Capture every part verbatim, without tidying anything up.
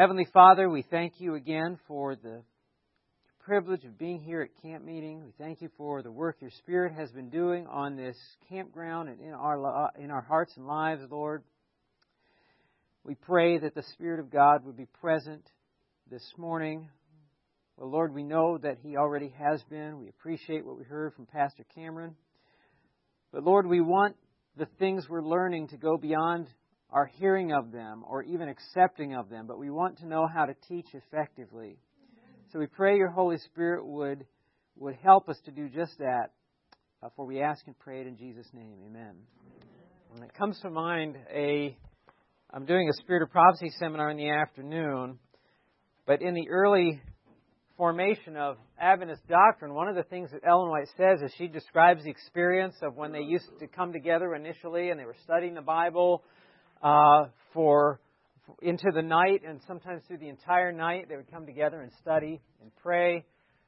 Heavenly Father, we thank you again for the privilege of being here at camp meeting. We thank you for the work your Spirit has been doing on this campground and in our in our hearts and lives, Lord. We pray that the Spirit of God would be present this morning. Well, Lord, we know that He already has been. We appreciate what we heard from Pastor Cameron. But Lord, we want the things we're learning to go beyond our hearing of them or even accepting of them, but we want to know how to teach effectively. So we pray your Holy Spirit would would help us to do just that. Uh, for we ask and pray it in Jesus' name. Amen. When it comes to mind, a I'm doing a Spirit of Prophecy seminar in the afternoon, but in the early formation of Adventist doctrine, one of the things that Ellen White says is she describes the experience of when they used to come together initially and they were studying the Bible uh, for into the night, and sometimes through the entire night they would come together and study and pray.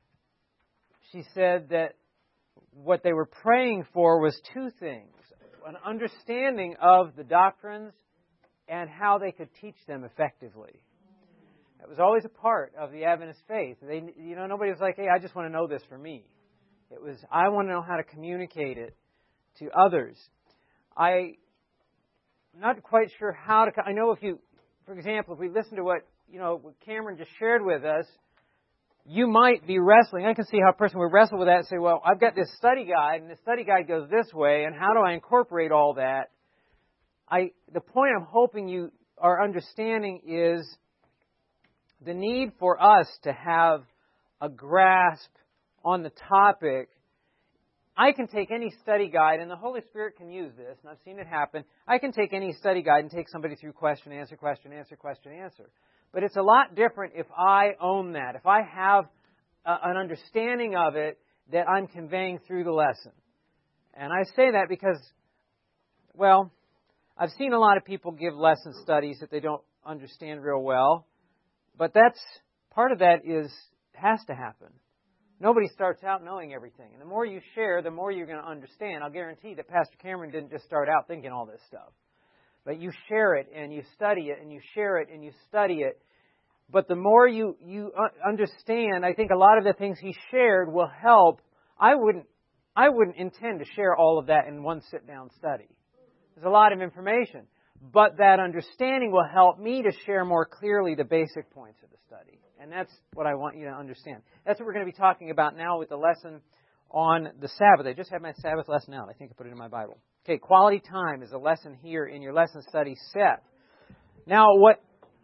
She said that what they were praying for was two things: an understanding of the doctrines and how they could teach them effectively. It was always a part of the Adventist faith. They, you know, nobody was like, "Hey, I just want to know this for me." It was, "I want to know how to communicate it to others." I'm not quite sure how to. I know if you, for example, if we listen to what you know what Cameron just shared with us, you might be wrestling. I can see how a person would wrestle with that and say, "Well, I've got this study guide, and the study guide goes this way, and how do I incorporate all that?" I the point I'm hoping you are understanding is the need for us to have a grasp on the topic. I can take any study guide, and the Holy Spirit can use this, and I've seen it happen. I can take any study guide and take somebody through question, answer, question, answer, question, answer. But it's a lot different if I own that, if I have a, an understanding of it that I'm conveying through the lesson. And I say that because, well, I've seen a lot of people give lesson studies that they don't understand real well. But that's, part of that is, has to happen. Nobody starts out knowing everything. And the more you share, the more you're going to understand. I'll guarantee that Pastor Cameron didn't just start out thinking all this stuff. But you share it, and you study it, and you share it, and you study it. But the more you, you understand, I think a lot of the things he shared will help. I wouldn't, I wouldn't intend to share all of that in one sit-down study. There's a lot of information. But that understanding will help me to share more clearly the basic points of the study. And that's what I want you to understand. That's what we're going to be talking about now with the lesson on the Sabbath. I just had my Sabbath lesson out. I think I put it in my Bible. Okay, quality time is a lesson here in your lesson study set. Now, what...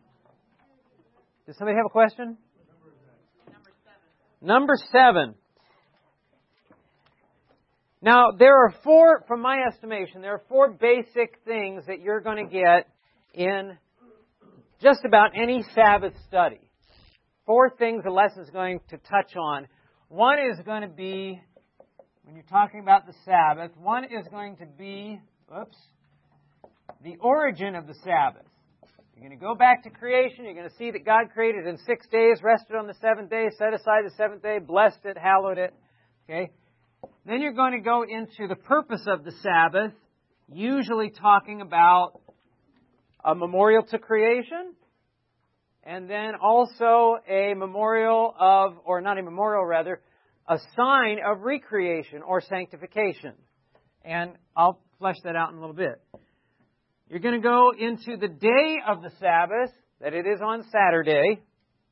Does somebody have a question? Number seven. Number seven. Now, there are four, from my estimation, there are four basic things that you're going to get in just about any Sabbath study. Four things the lesson is going to touch on. One is going to be, when you're talking about the Sabbath, one is going to be, oops, the origin of the Sabbath. You're going to go back to creation. You're going to see that God created in six days, rested on the seventh day, set aside the seventh day, blessed it, hallowed it. Okay? Then you're going to go into the purpose of the Sabbath, usually talking about a memorial to creation, and then also a memorial of, or not a memorial rather, a sign of recreation or sanctification. And I'll flesh that out in a little bit. You're going to go into the day of the Sabbath, that it is on Saturday,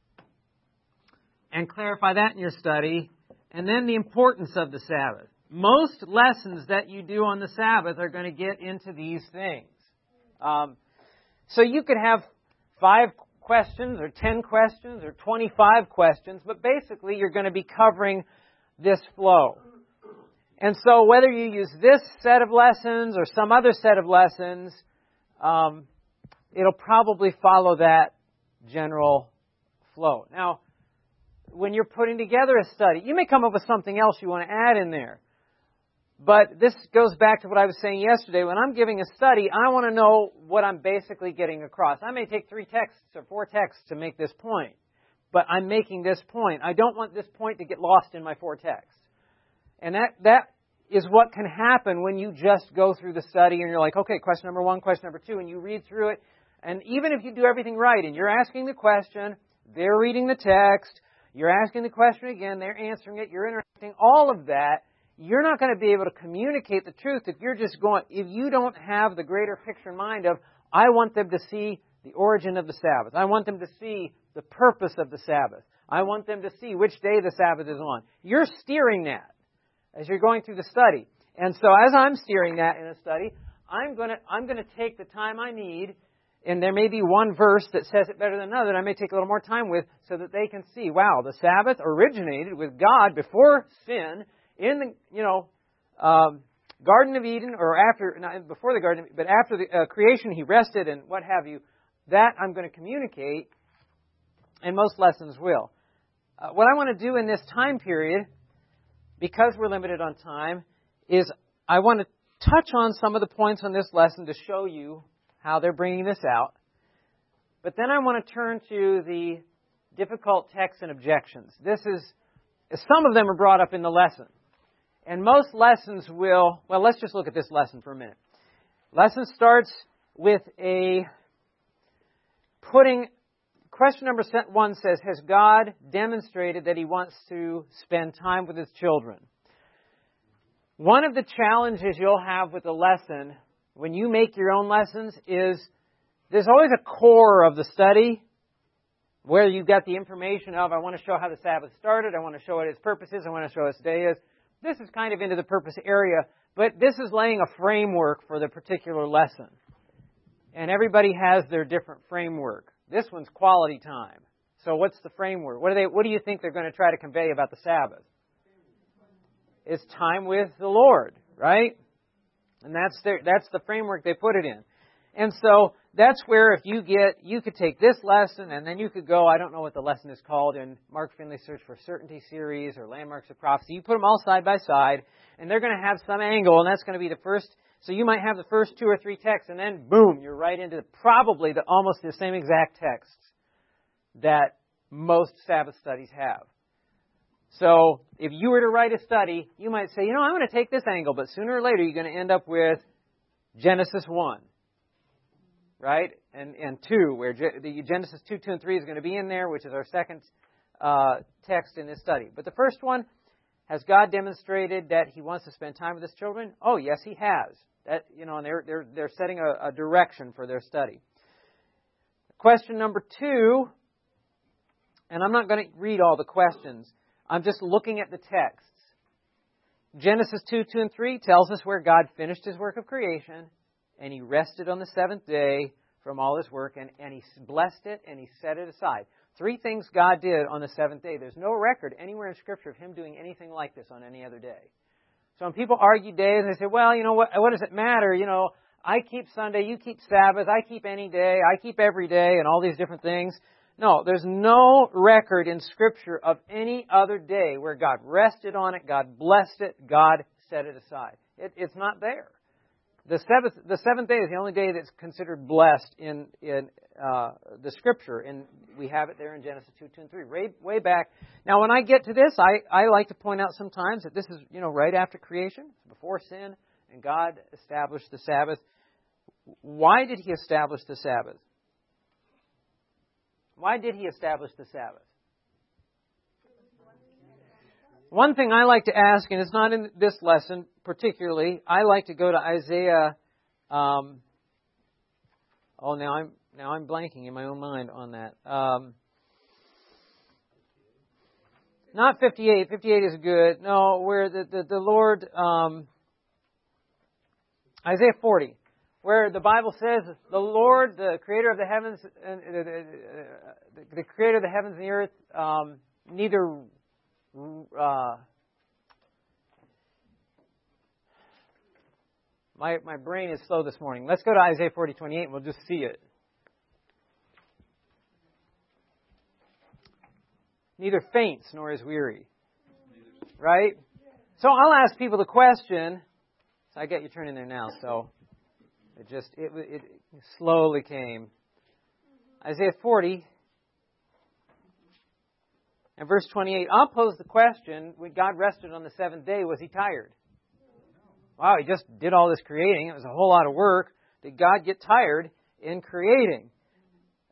and clarify that in your study. And then the importance of the Sabbath. Most lessons that you do on the Sabbath are going to get into these things. Um, so you could have five questions or ten questions or twenty-five questions, but basically you're going to be covering this flow. And so whether you use this set of lessons or some other set of lessons, um, it'll probably follow that general flow. Now, when you're putting together a study, you may come up with something else you want to add in there. But this goes back to what I was saying yesterday. When I'm giving a study, I want to know what I'm basically getting across. I may take three texts or four texts to make this point, but I'm making this point. I don't want this point to get lost in my four texts. And that that is what can happen when you just go through the study and you're like, okay, question number one, question number two, and you read through it. And even if you do everything right and you're asking the question, they're reading the text, you're asking the question again, they're answering it, you're interacting, all of that, you're not going to be able to communicate the truth if you're just going, if you don't have the greater picture in mind of, I want them to see the origin of the Sabbath. I want them to see the purpose of the Sabbath. I want them to see which day the Sabbath is on. You're steering that as you're going through the study. And so as I'm steering that in a study, I'm going to, I'm going to take the time I need, and there may be one verse that says it better than another that I may take a little more time with so that they can see, wow, the Sabbath originated with God before sin in the, you know, um, Garden of Eden, or after, not before the Garden, but after the uh, creation, He rested and what have you. That I'm going to communicate, and most lessons will. Uh, what I want to do in this time period, because we're limited on time, is I want to touch on some of the points on this lesson to show you how they're bringing this out. But then I want to turn to the difficult texts and objections. This is, some of them are brought up in the lesson. And most lessons will, well, let's just look at this lesson for a minute. Lesson starts with a putting, question number one says, has God demonstrated that He wants to spend time with His children? One of the challenges you'll have with a lesson when you make your own lessons is there's always a core of the study where you've got the information of, I want to show how the Sabbath started, I want to show what its purpose is, I want to show what its day is. This is kind of into the purpose area, but this is laying a framework for the particular lesson. And everybody has their different framework. This one's quality time. So what's the framework? What do they, what do you think they're going to try to convey about the Sabbath? It's time with the Lord, right? And that's their, that's the framework they put it in. And so that's where if you get, you could take this lesson and then you could go, I don't know what the lesson is called in Mark Finley's Search for Certainty series or Landmarks of Prophecy. You put them all side by side and they're going to have some angle, and that's going to be the first. So you might have the first two or three texts and then boom, you're right into the, probably the almost the same exact texts that most Sabbath studies have. So if you were to write a study, you might say, you know, I'm going to take this angle, but sooner or later you're going to end up with Genesis one. Right? And and two, where Ge- the Genesis two, two, and three is going to be in there, which is our second uh, text in this study. But the first one, has God demonstrated that He wants to spend time with His children? Oh, yes, He has. That, you know, and they're they're they're setting a, a direction for their study. Question number two, and I'm not going to read all the questions. I'm just looking at the texts. Genesis two, two, and three tells us where God finished His work of creation, and He rested on the seventh day from all His work, and, and He blessed it, and He set it aside. Three things God did on the seventh day. There's no record anywhere in Scripture of Him doing anything like this on any other day. So when people argue days, they say, well, you know, what, what does it matter? You know, I keep Sunday, you keep Sabbath, I keep any day, I keep every day, and all these different things. No, there's no record in Scripture of any other day where God rested on it, God blessed it, God set it aside. It, it's not there. The seventh, the seventh day is the only day that's considered blessed in in uh, the Scripture, and we have it there in Genesis two, two, and three, way, way back. Now, when I get to this, I, I like to point out sometimes that this is, you know, right after creation, before sin, and God established the Sabbath. Why did He establish the Sabbath? Why did He establish the Sabbath? One thing I like to ask, and it's not in this lesson particularly, I like to go to Isaiah. Um, oh, now I'm now I'm blanking in my own mind on that. Um, not fifty-eight. fifty-eight is good. No, where the the, the Lord um, Isaiah forty, where the Bible says the Lord, the Creator of the heavens, and uh, the, the Creator of the heavens and the earth, um, neither. Uh, my my brain is slow this morning. Let's go to Isaiah forty, twenty-eight and we'll just see it. Neither faints nor is weary. Right? So I'll ask people the question. So I get you turning there now. So it just it it slowly came. Isaiah forty. And verse twenty-eight, I'll pose the question, when God rested on the seventh day, was He tired? Wow, He just did all this creating. It was a whole lot of work. Did God get tired in creating?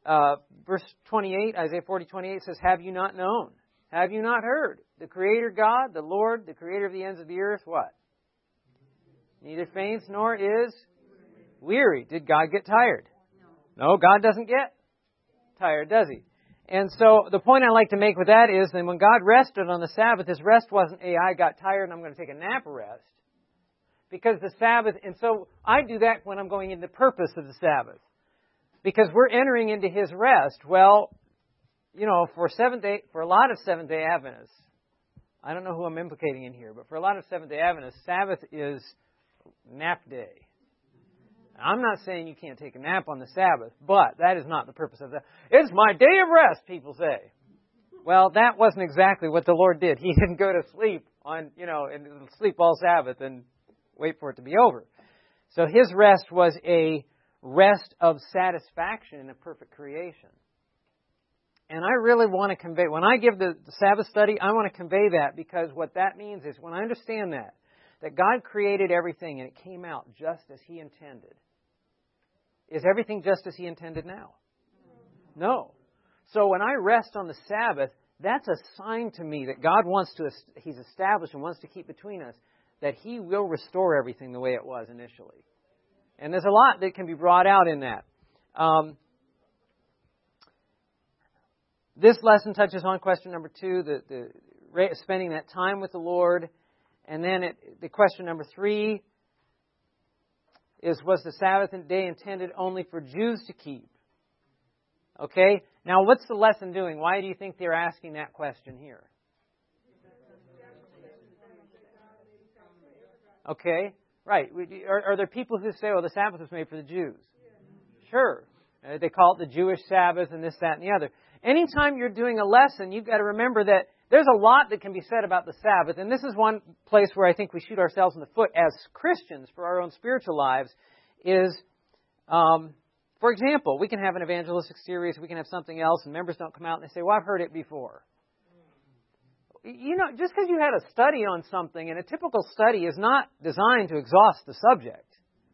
uh, verse twenty-eight, Isaiah forty, twenty-eight says, have you not known? Have you not heard? The Creator God, the Lord, the Creator of the ends of the earth, what? Neither faints nor is weary. Did God get tired? No, God doesn't get tired, does He? And so the point I like to make with that is that when God rested on the Sabbath, His rest wasn't, hey, I got tired and I'm going to take a nap rest. Because the Sabbath, and so I do that when I'm going into the purpose of the Sabbath. Because we're entering into His rest. Well, you know, for Seventh Day, for a lot of Seventh Day Adventists, I don't know who I'm implicating in here, but for a lot of Seventh Day Adventists, Sabbath is nap day. I'm not saying you can't take a nap on the Sabbath, but that is not the purpose of that. It's my day of rest, people say. Well, that wasn't exactly what the Lord did. He didn't go to sleep on, you know, and sleep all Sabbath and wait for it to be over. So His rest was a rest of satisfaction in a perfect creation. And I really want to convey, when I give the, the Sabbath study, I want to convey that, because what that means is when I understand that, that God created everything and it came out just as He intended. Is everything just as He intended now? No. So when I rest on the Sabbath, that's a sign to me that God wants to, He's established and wants to keep between us, that He will restore everything the way it was initially. And there's a lot that can be brought out in that. Um, this lesson touches on question number two, the, the spending that time with the Lord. And then it, the question number three is, was the Sabbath day intended only for Jews to keep? Okay, now what's the lesson doing? Why do you think they're asking that question here? Okay, right. Are, are there people who say, well, the Sabbath was made for the Jews? Sure. Uh, they call it the Jewish Sabbath and this, that, and the other. Anytime you're doing a lesson, you've got to remember that there's a lot that can be said about the Sabbath. And this is one place where I think we shoot ourselves in the foot as Christians for our own spiritual lives is, um, for example, we can have an evangelistic series, we can have something else, and members don't come out and they say, well, I've heard it before. You know, just because you had a study on something, and a typical study is not designed to exhaust the subject.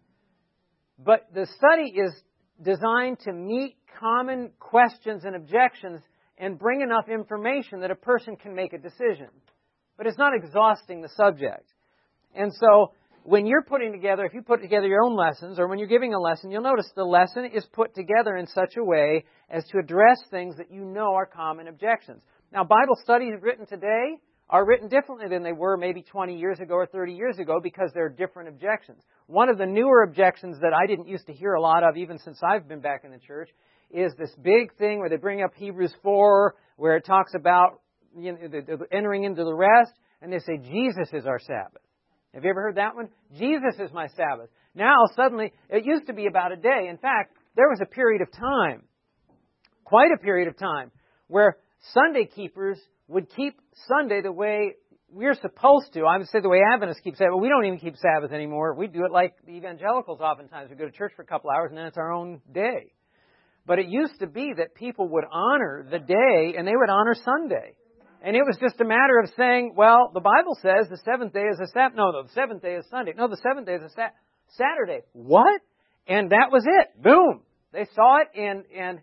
But the study is designed to meet common questions and objections and bring enough information that a person can make a decision. But it's not exhausting the subject. And so, when you're putting together, if you put together your own lessons, or when you're giving a lesson, you'll notice the lesson is put together in such a way as to address things that you know are common objections. Now, Bible studies written today are written differently than they were maybe twenty years ago or thirty years ago because there are different objections. One of the newer objections that I didn't used to hear a lot of, even since I've been back in the church, is this big thing where they bring up Hebrews four, where it talks about, you know, the, the entering into the rest, and they say, Jesus is our Sabbath. Have you ever heard that one? Jesus is my Sabbath. Now, suddenly, it used to be about a day. In fact, there was a period of time, quite a period of time, where Sunday keepers would keep Sunday the way we're supposed to. I would say the way Adventists keep Sabbath. Well, we don't even keep Sabbath anymore. We do it like the evangelicals oftentimes. We go to church for a couple hours and then it's our own day. But it used to be that people would honor the day and they would honor Sunday. And it was just a matter of saying, well, the Bible says the seventh day is a Sabbath. No, the seventh day is Sunday. No, the seventh day is a sa- Saturday. What? And that was it. Boom. They saw it, and and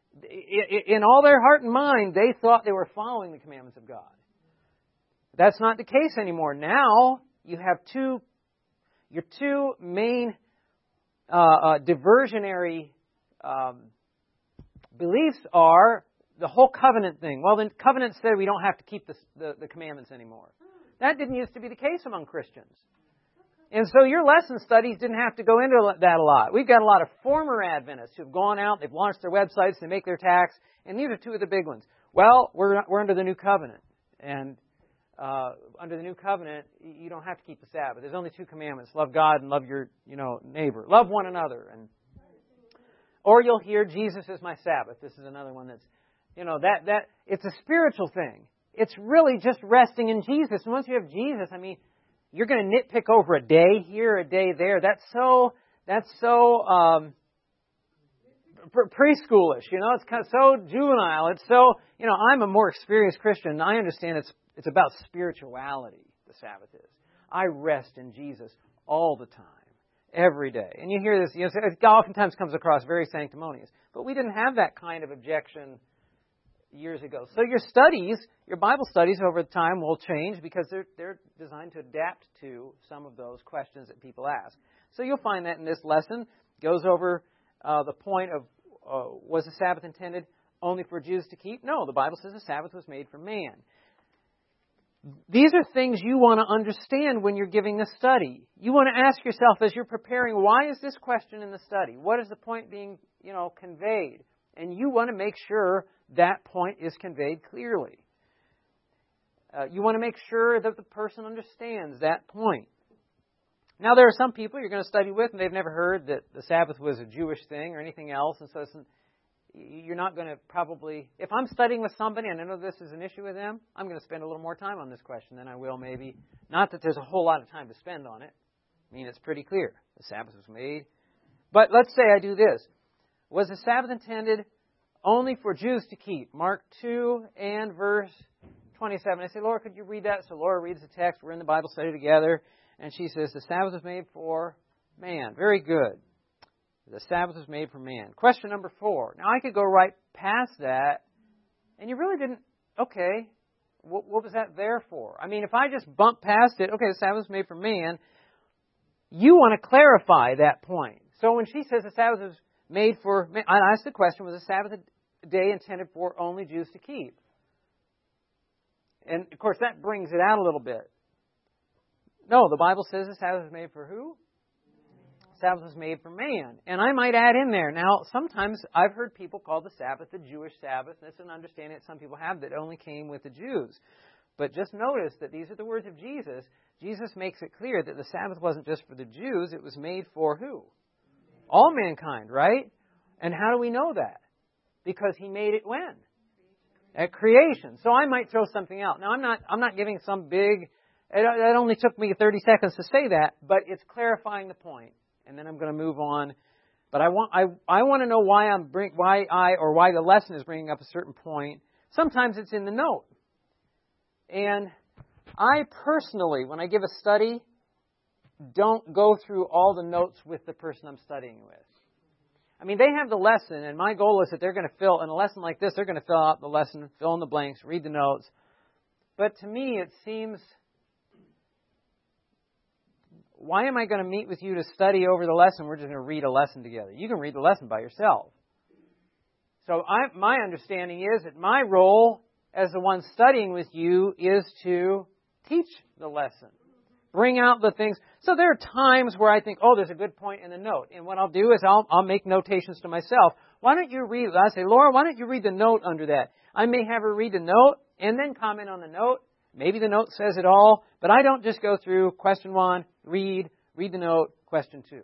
in all their heart and mind, they thought they were following the commandments of God. That's not the case anymore. Now, you have two, your two main uh, uh, diversionary um, beliefs are the whole covenant thing. Well, the covenant said we don't have to keep the, the, the commandments anymore. That didn't used to be the case among Christians. And so your lesson studies didn't have to go into that a lot. We've got a lot of former Adventists who've gone out, they've launched their websites, they make their tax, and these are two of the big ones. Well, we're we're under the new covenant. And uh, under the new covenant, you don't have to keep the Sabbath. There's only two commandments. Love God and love your, you know, neighbor. Love one another. And or you'll hear, Jesus is my Sabbath. This is another one that's, you know, that, that it's a spiritual thing. It's really just resting in Jesus. And once you have Jesus, I mean, you're going to nitpick over a day here, a day there. That's so, that's so um, preschoolish, you know. It's kind of so juvenile. It's so, you know, I'm a more experienced Christian, and I understand it's it's about spirituality, the Sabbath is. I rest in Jesus all the time. every day. And you hear this, you know, it oftentimes comes across very sanctimonious. But we didn't have that kind of objection years ago. So your studies, your Bible studies over time will change because they're they're designed to adapt to some of those questions that people ask. So you'll find that in this lesson. It goes over uh, the point of, uh, was the Sabbath intended only for Jews to keep? No, the Bible says the Sabbath was made for man. These are things you want to understand when you're giving the study. You want to ask yourself as you're preparing, why is this question in the study? What is the point being, you know, conveyed? And you want to make sure that point is conveyed clearly. Uh, you want to make sure that the person understands that point. Now, there are some people you're going to study with, and they've never heard that the Sabbath was a Jewish thing or anything else, and so it's, you're not going to probably... If I'm studying with somebody and I know this is an issue with them, I'm going to spend a little more time on this question than I will maybe. Not that there's a whole lot of time to spend on it. I mean, it's pretty clear. The Sabbath was made. But let's say I do this. Was the Sabbath intended only for Jews to keep? Mark two and verse twenty-seven. I say, Laura, could you read that? So Laura reads the text. We're in the Bible study together. And she says, the Sabbath was made for man. Very good. The Sabbath was made for man. Question number four. Now, I could go right past that, and you really didn't, okay, what, what was that there for? I mean, if I just bump past it, okay, the Sabbath was made for man, you want to clarify that point. So when she says the Sabbath was made for man, I asked the question, was the Sabbath a day intended for only Jews to keep? And, of course, that brings it out a little bit. No, the Bible says the Sabbath was made for who? Sabbath was made for man. And I might add in there. Now, sometimes I've heard people call the Sabbath the Jewish Sabbath. That's an understanding that some people have that only came with the Jews. But just notice that these are the words of Jesus. Jesus makes it clear that the Sabbath wasn't just for the Jews. It was made for who? All mankind, right? And how do we know that? Because He made it when? At creation. So I might throw something out. Now, I'm not, I'm not giving some big... It, it only took me thirty seconds to say that, but it's clarifying the point. And then I'm going to move on. But I want I I want to know why I'm bring why I or why the lesson is bringing up a certain point. Sometimes it's in the note. And I personally, when I give a study, don't go through all the notes with the person I'm studying with. I mean, they have the lesson, and my goal is that they're going to fill, in a lesson like this, they're going to fill out the lesson, fill in the blanks, read the notes. But to me, it seems... Why am I going to meet with you to study over the lesson? We're just going to read a lesson together. You can read the lesson by yourself. So I, my understanding is that my role as the one studying with you is to teach the lesson. Bring out the things. So there are times where I think, oh, there's a good point in the note. And what I'll do is I'll, I'll make notations to myself. Why don't you read, I say, Laura, why don't you read the note under that? I may have her read the note and then comment on the note. Maybe the note says it all, but I don't just go through question one, read, read the note, question two.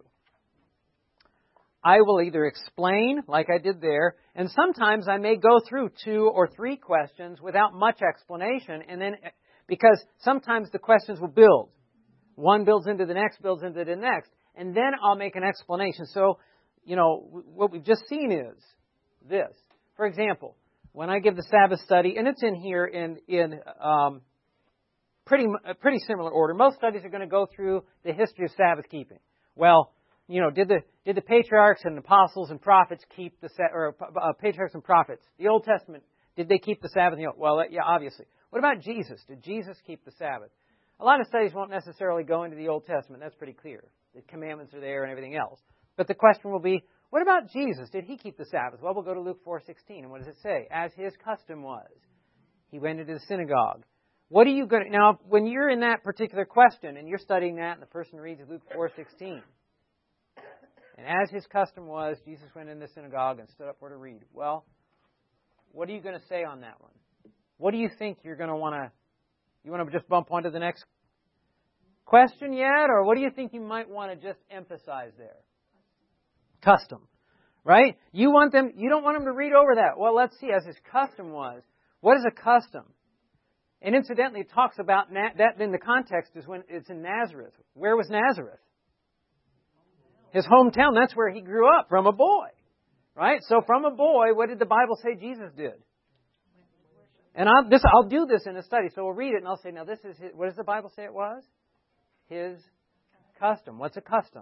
I will either explain, like I did there, and sometimes I may go through two or three questions without much explanation, and then, because sometimes the questions will build. One builds into the next, builds into the next, and then I'll make an explanation. So, you know, what we've just seen is this. For example, when I give the Sabbath study, and it's in here in, in, um, Pretty, pretty similar order. Most studies are going to go through the history of Sabbath keeping. Well, you know, did the did the patriarchs and apostles and prophets keep the or uh, patriarchs and prophets? The Old Testament, did they keep the Sabbath? You know, well, yeah, obviously. What about Jesus? Did Jesus keep the Sabbath? A lot of studies won't necessarily go into the Old Testament. That's pretty clear. The commandments are there and everything else. But the question will be, what about Jesus? Did He keep the Sabbath? Well, we'll go to Luke four sixteen, and what does it say? As His custom was, He went into the synagogue. What are you going to... Now, when you're in that particular question and you're studying that and the person reads Luke four sixteen, and as His custom was, Jesus went in the synagogue and stood up for to read. Well, what are you going to say on that one? What do you think you're going to want to... You want to just bump on to the next question yet? Or what do you think you might want to just emphasize there? Custom. Right? You want them... You don't want them to read over that. Well, let's see. As His custom was. What is a custom? And incidentally, it talks about na- that in the context is when it's in Nazareth. Where was Nazareth? His hometown. That's where He grew up from a boy. Right? So from a boy, what did the Bible say Jesus did? And I'll, this, I'll do this in a study. So we'll read it and I'll say, now this is his, what does the Bible say it was? His custom. What's a custom?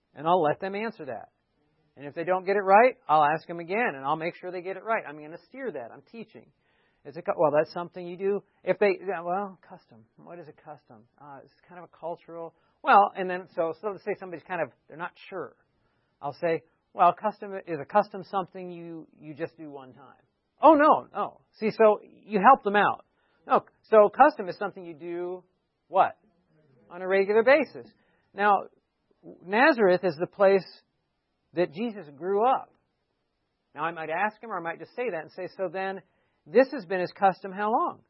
And I'll let them answer that. And if they don't get it right, I'll ask them again, and I'll make sure they get it right. I'm going to steer that. I'm teaching. Is it, well, that's something you do. If they, well, custom. What is a custom? Uh, it's kind of a cultural. Well, and then, so, so let's say somebody's kind of, they're not sure. I'll say, well, custom is a custom something you, you just do one time. Oh, no, no. See, so you help them out. No, so custom is something you do, what? On a regular basis. Now, Nazareth is the place that Jesus grew up. Now, I might ask him, or I might just say that and say, so then, this has been his custom how long?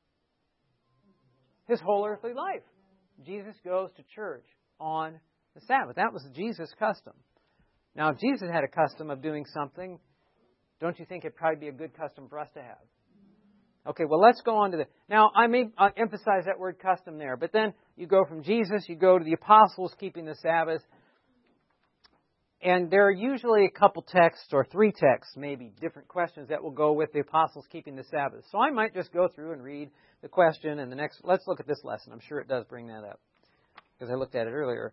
His whole earthly life. Jesus goes to church on the Sabbath. That was Jesus' custom. Now, if Jesus had a custom of doing something, don't you think it'd probably be a good custom for us to have? Okay, well, let's go on to the... Now, I may uh, emphasize that word custom there, but then you go from Jesus, you go to the apostles keeping the Sabbath, and there are usually a couple texts, or three texts, maybe, different questions that will go with the apostles keeping the Sabbath. So I might just go through and read the question, and the next... Let's look at this lesson. I'm sure it does bring that up, because I looked at it earlier.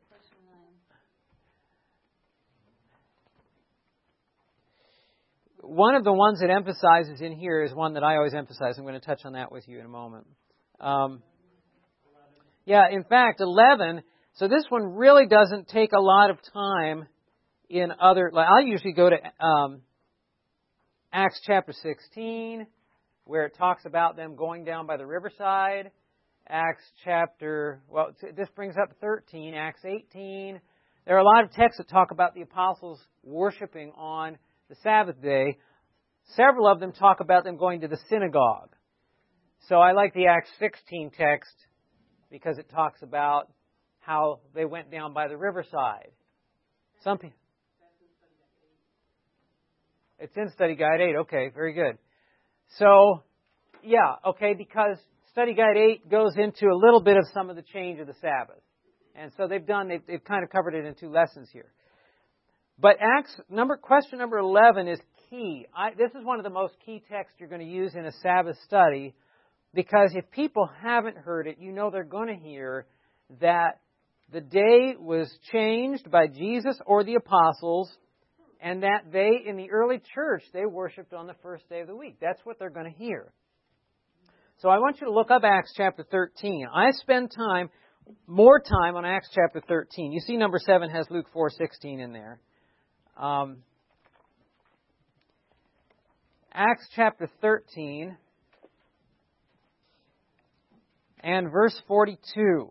One of the ones that emphasizes in here is one that I always emphasize. I'm going to touch on that with you in a moment. Um, yeah, in fact, eleven. So this one really doesn't take a lot of time in other... Like I usually go to um, Acts chapter sixteen, where it talks about them going down by the riverside. Acts chapter... Well, this brings up thirteen. Acts eighteen. There are a lot of texts that talk about the apostles worshiping on the Sabbath day. Several of them talk about them going to the synagogue. So I like the Acts sixteen text because it talks about how they went down by the riverside. Some people... It's in Study Guide eight. Okay, very good. So, yeah, okay, because Study Guide eight goes into a little bit of some of the change of the Sabbath. And so they've done, they've, they've kind of covered it in two lessons here. But Acts number question number eleven is key. I, this is one of the most key texts you're going to use in a Sabbath study, because if people haven't heard it, you know they're going to hear that the day was changed by Jesus or the apostles, and that they, in the early church, they worshipped on the first day of the week. That's what they're going to hear. So I want you to look up Acts chapter thirteen. I spend time, more time on Acts chapter thirteen. You see number seven has Luke four sixteen in there. Um, Acts chapter thirteen and verse forty-two.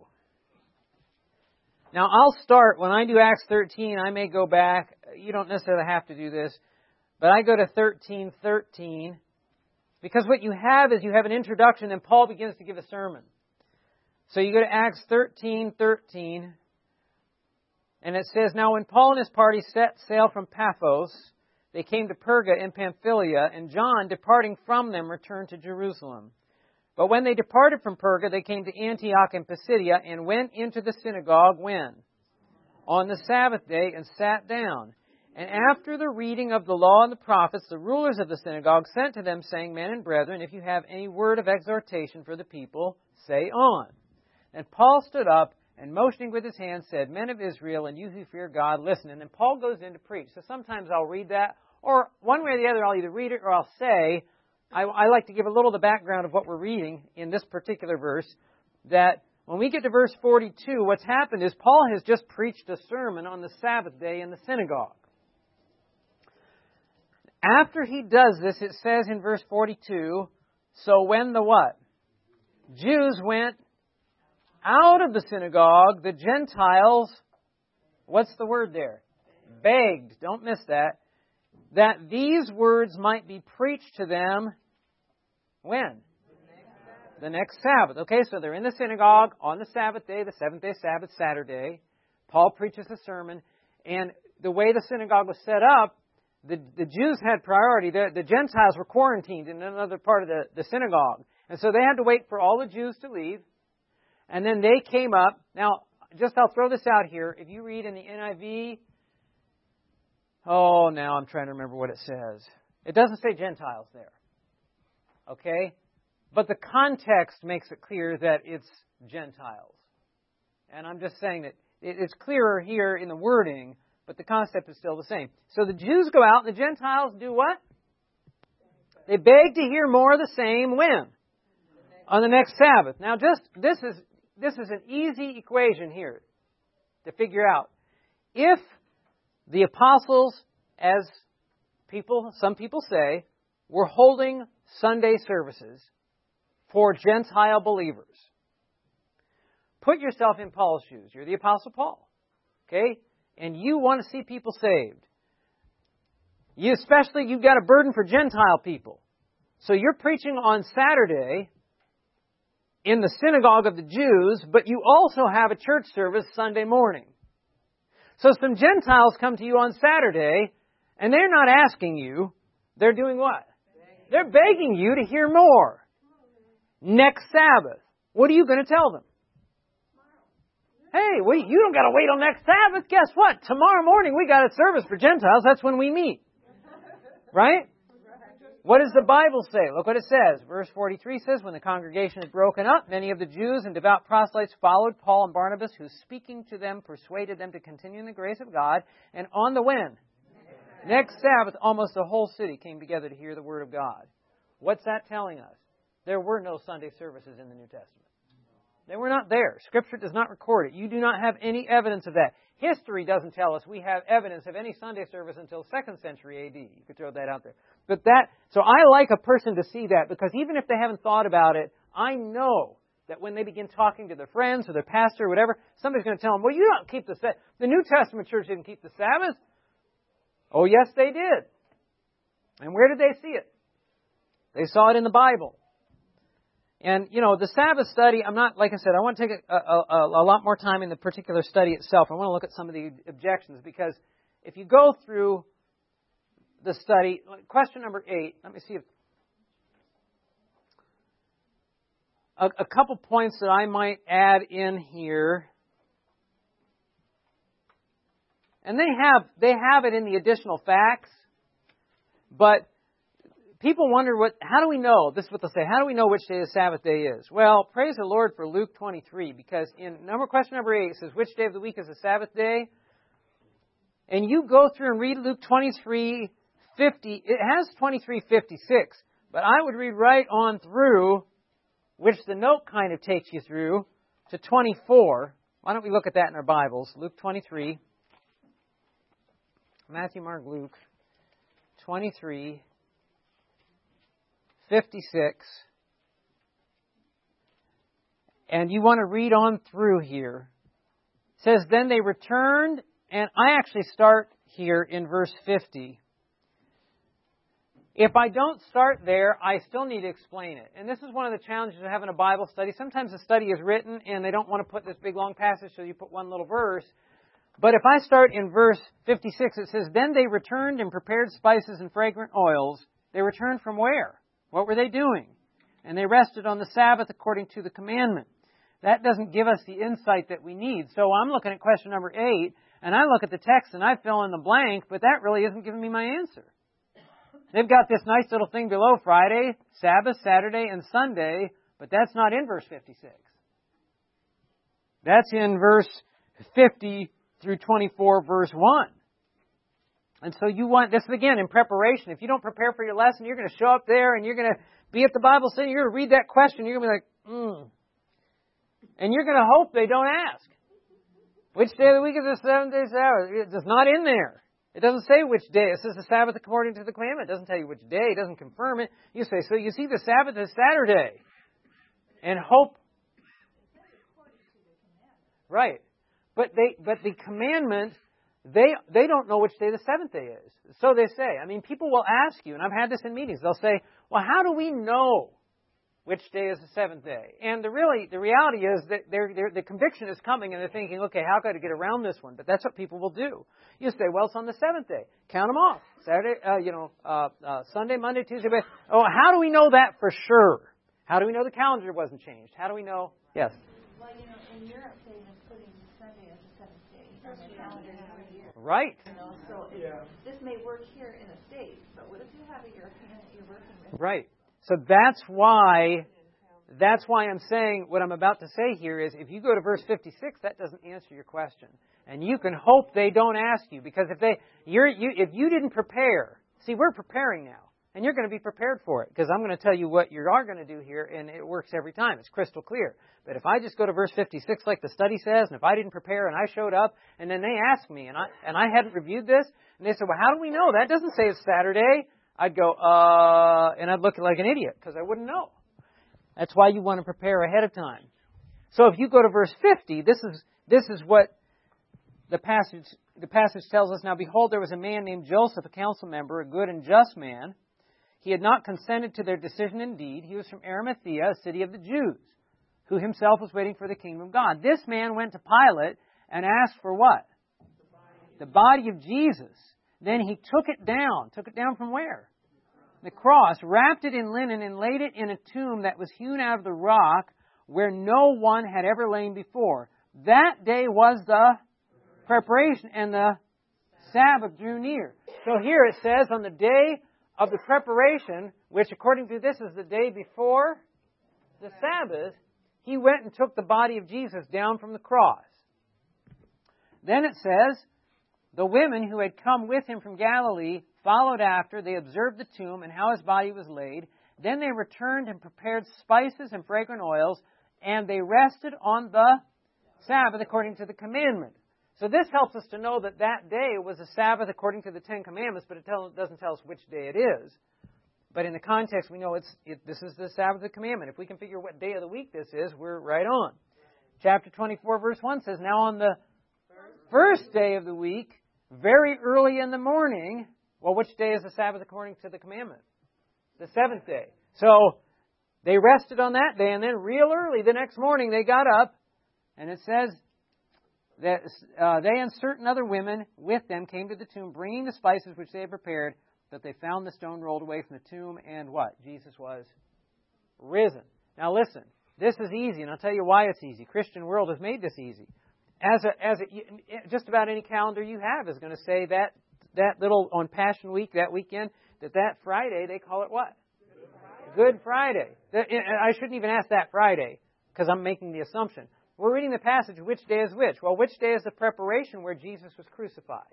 Now, I'll start, when I do Acts thirteen, I may go back. You don't necessarily have to do this, but I go to thirteen thirteen, because what you have is you have an introduction, and Paul begins to give a sermon. So you go to Acts thirteen thirteen, and it says, Now when Paul and his party set sail from Paphos, they came to Perga in Pamphylia, and John, departing from them, returned to Jerusalem. But when they departed from Perga, they came to Antioch in Pisidia, and went into the synagogue, when? On the Sabbath day, and sat down. And after the reading of the law and the prophets, the rulers of the synagogue sent to them, saying, Men and brethren, if you have any word of exhortation for the people, say on. And Paul stood up, and motioning with his hand, said, Men of Israel, and you who fear God, listen. And then Paul goes in to preach. So sometimes I'll read that, or one way or the other, I'll either read it or I'll say, I, I like to give a little of the background of what we're reading in this particular verse, that when we get to verse forty-two, what's happened is Paul has just preached a sermon on the Sabbath day in the synagogue. After he does this, it says in verse forty-two, so when the what? Jews went out of the synagogue, the Gentiles, what's the word there? Begged, don't miss that, that these words might be preached to them, when? The next Sabbath. Okay, so they're in the synagogue on the Sabbath day, the seventh day Sabbath, Saturday. Paul preaches a sermon, and the way the synagogue was set up, the, the Jews had priority. The, the Gentiles were quarantined in another part of the, the synagogue. And so they had to wait for all the Jews to leave. And then they came up. Now, just I'll throw this out here. If you read in the N I V, oh, now I'm trying to remember what it says. It doesn't say Gentiles there. Okay? But the context makes it clear that it's Gentiles. And I'm just saying that it's clearer here in the wording but the concept is still the same. So the Jews go out and the Gentiles do what? They beg to hear more of the same when? On the next Sabbath. Now just, this is, this is an easy equation here to figure out. If the apostles, as people, some people say, were holding Sunday services for Gentile believers, put yourself in Paul's shoes. You're the Apostle Paul. Okay? And you want to see people saved. You especially, you've got a burden for Gentile people. So you're preaching on Saturday in the synagogue of the Jews, but you also have a church service Sunday morning. So some Gentiles come to you on Saturday, and they're not asking you. They're doing what? They're begging you to hear more. Next Sabbath. What are you going to tell them? Hey, we, you don't got to wait till next Sabbath. Guess what? Tomorrow morning we got a service for Gentiles. That's when we meet. Right? What does the Bible say? Look what it says. Verse forty-three says, when the congregation had broken up, many of the Jews and devout proselytes followed Paul and Barnabas, who speaking to them persuaded them to continue in the grace of God. And on the when? Next Sabbath, almost the whole city came together to hear the word of God. What's that telling us? There were no Sunday services in the New Testament. They were not there. Scripture does not record it. You do not have any evidence of that. History doesn't tell us we have evidence of any Sunday service until second century A D. You could throw that out there. But that, so I like a person to see that, because even if they haven't thought about it, I know that when they begin talking to their friends or their pastor or whatever, somebody's going to tell them, well, you don't keep the Sabbath. The New Testament church didn't keep the Sabbath. Oh, yes, they did. And where did they see it? They saw it in the Bible. And, you know, the Sabbath study, I'm not, like I said, I want to take a, a, a, a lot more time in the particular study itself. I want to look at some of the objections, because if you go through the study, question number eight, let me see if, a, a couple points that I might add in here. And they have, they have it in the additional facts, but people wonder, what, how do we know? This is what they'll say. How do we know which day the Sabbath day is? Well, praise the Lord for Luke twenty-three, because in number question number eight, it says, which day of the week is the Sabbath day? And you go through and read Luke twenty-three fifty. It has twenty-three fifty-six, but I would read right on through, which the note kind of takes you through, to twenty-four. Why don't we look at that in our Bibles? Luke twenty-three. Matthew, Mark, Luke twenty-three fifty-six. And you want to read on through here. It says, then they returned, and I actually start here in verse fifty. If I don't start there, I still need to explain it. And this is one of the challenges of having a Bible study. Sometimes the study is written, and they don't want to put this big long passage, so you put one little verse. But if I start in verse fifty-six, it says, then they returned and prepared spices and fragrant oils. They returned from where? What were they doing? And they rested on the Sabbath according to the commandment. That doesn't give us the insight that we need. So I'm looking at question number eight, and I look at the text and I fill in the blank, but that really isn't giving me my answer. They've got this nice little thing below Friday, Sabbath, Saturday, and Sunday, but that's not in verse fifty-six. That's in verse fifty through twenty-four, verse one. And so you want, this again, in preparation. If you don't prepare for your lesson, you're going to show up there and you're going to be at the Bible study, you're going to read that question, you're going to be like, hmm. And you're going to hope they don't ask. Which day of the week is the seventh day Sabbath? It's not in there. It doesn't say which day. It says the Sabbath according to the commandment. It doesn't tell you which day. It doesn't confirm it. You say, so you see the Sabbath is Saturday. And hope. Right. But they, but the commandment, they, they don't know which day the seventh day is. So they say. I mean, people will ask you, and I've had this in meetings. They'll say, well, how do we know which day is the seventh day? And the really, the reality is that they're, they're, the conviction is coming, and they're thinking, okay, how can I get around this one? But that's what people will do. You say, well, it's on the seventh day. Count them off. Saturday, uh, you know, uh, uh, Sunday, Monday, Tuesday. But, oh, how do we know that for sure? How do we know the calendar wasn't changed? How do we know? Yes. Well, you know, in Europe, they've been putting Sunday as the seventh day on the calendar every year. Right. You know, so it, yeah. This may work here in the States, but what if you have a European that you're working with? Right. So that's why that's why I'm saying what I'm about to say here is if you go to verse fifty-six, that doesn't answer your question. And you can hope they don't ask you, because if they, you're, you, if you didn't prepare, see, we're preparing now, and you're going to be prepared for it, because I'm going to tell you what you are going to do here, and it works every time. It's crystal clear. But if I just go to verse fifty-six like the study says, and if I didn't prepare and I showed up, and then they asked me, and I and I hadn't reviewed this, and they said, well, how do we know? That doesn't say it's Saturday. I'd go, uh, and I'd look like an idiot, because I wouldn't know. That's why you want to prepare ahead of time. So if you go to verse fifty, this is this is what the passage the passage tells us. Now, behold, there was a man named Joseph, a council member, a good and just man. He had not consented to their decision indeed. He was from Arimathea, a city of the Jews, who himself was waiting for the kingdom of God. This man went to Pilate and asked for what? The body of Jesus. Then he took it down. Took it down from where? The cross, wrapped it in linen and laid it in a tomb that was hewn out of the rock where no one had ever lain before. That day was the preparation, and the Sabbath drew near. So here it says, on the day of the preparation, which according to this is the day before the Sabbath, he went and took the body of Jesus down from the cross. Then it says, the women who had come with him from Galilee followed after. They observed the tomb and how his body was laid. Then they returned and prepared spices and fragrant oils, and they rested on the Sabbath according to the commandment. So this helps us to know that that day was a Sabbath according to the Ten Commandments, but it tell, doesn't tell us which day it is. But in the context, we know it's it, this is the Sabbath of commandment. If we can figure what day of the week this is, we're right on. Chapter twenty-four, verse one says, now on the first day of the week, very early in the morning, well, which day is the Sabbath according to the commandment? The seventh day. So they rested on that day, and then real early the next morning they got up, and it says that uh, they and certain other women with them came to the tomb, bringing the spices which they had prepared, but they found the stone rolled away from the tomb, and what? Jesus was risen. Now listen, this is easy, and I'll tell you why it's easy. Christian world has made this easy. As a, as a, just about any calendar you have is going to say that that little on Passion Week, that weekend, that that Friday, they call it what? Good Friday. Good Friday. I shouldn't even ask that Friday, because I'm making the assumption. We're reading the passage, which day is which? Well, which day is the preparation where Jesus was crucified?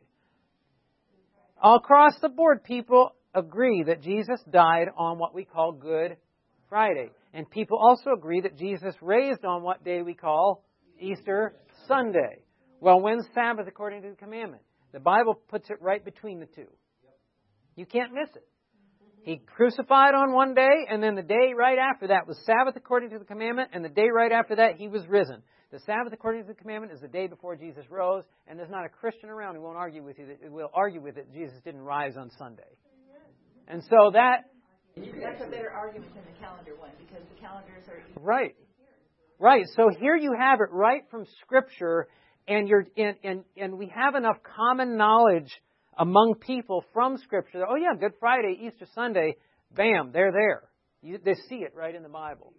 All across the board, people agree that Jesus died on what we call Good Friday. And people also agree that Jesus raised on what day we call Easter Sunday. Well, when's Sabbath according to the commandment? The Bible puts it right between the two. You can't miss it. He crucified on one day, and then the day right after that was Sabbath according to the commandment, and the day right after that he was risen. The Sabbath according to the commandment is the day before Jesus rose, and there's not a Christian around who won't argue with you that will argue with it Jesus didn't rise on Sunday. And so that that's a better argument than the calendar one, because the calendars are easy. Right. Right. So here you have it right from Scripture, and you're and, and, and we have enough common knowledge among people from Scripture. Oh yeah, Good Friday, Easter Sunday, bam, they're there. You, they see it right in the Bible.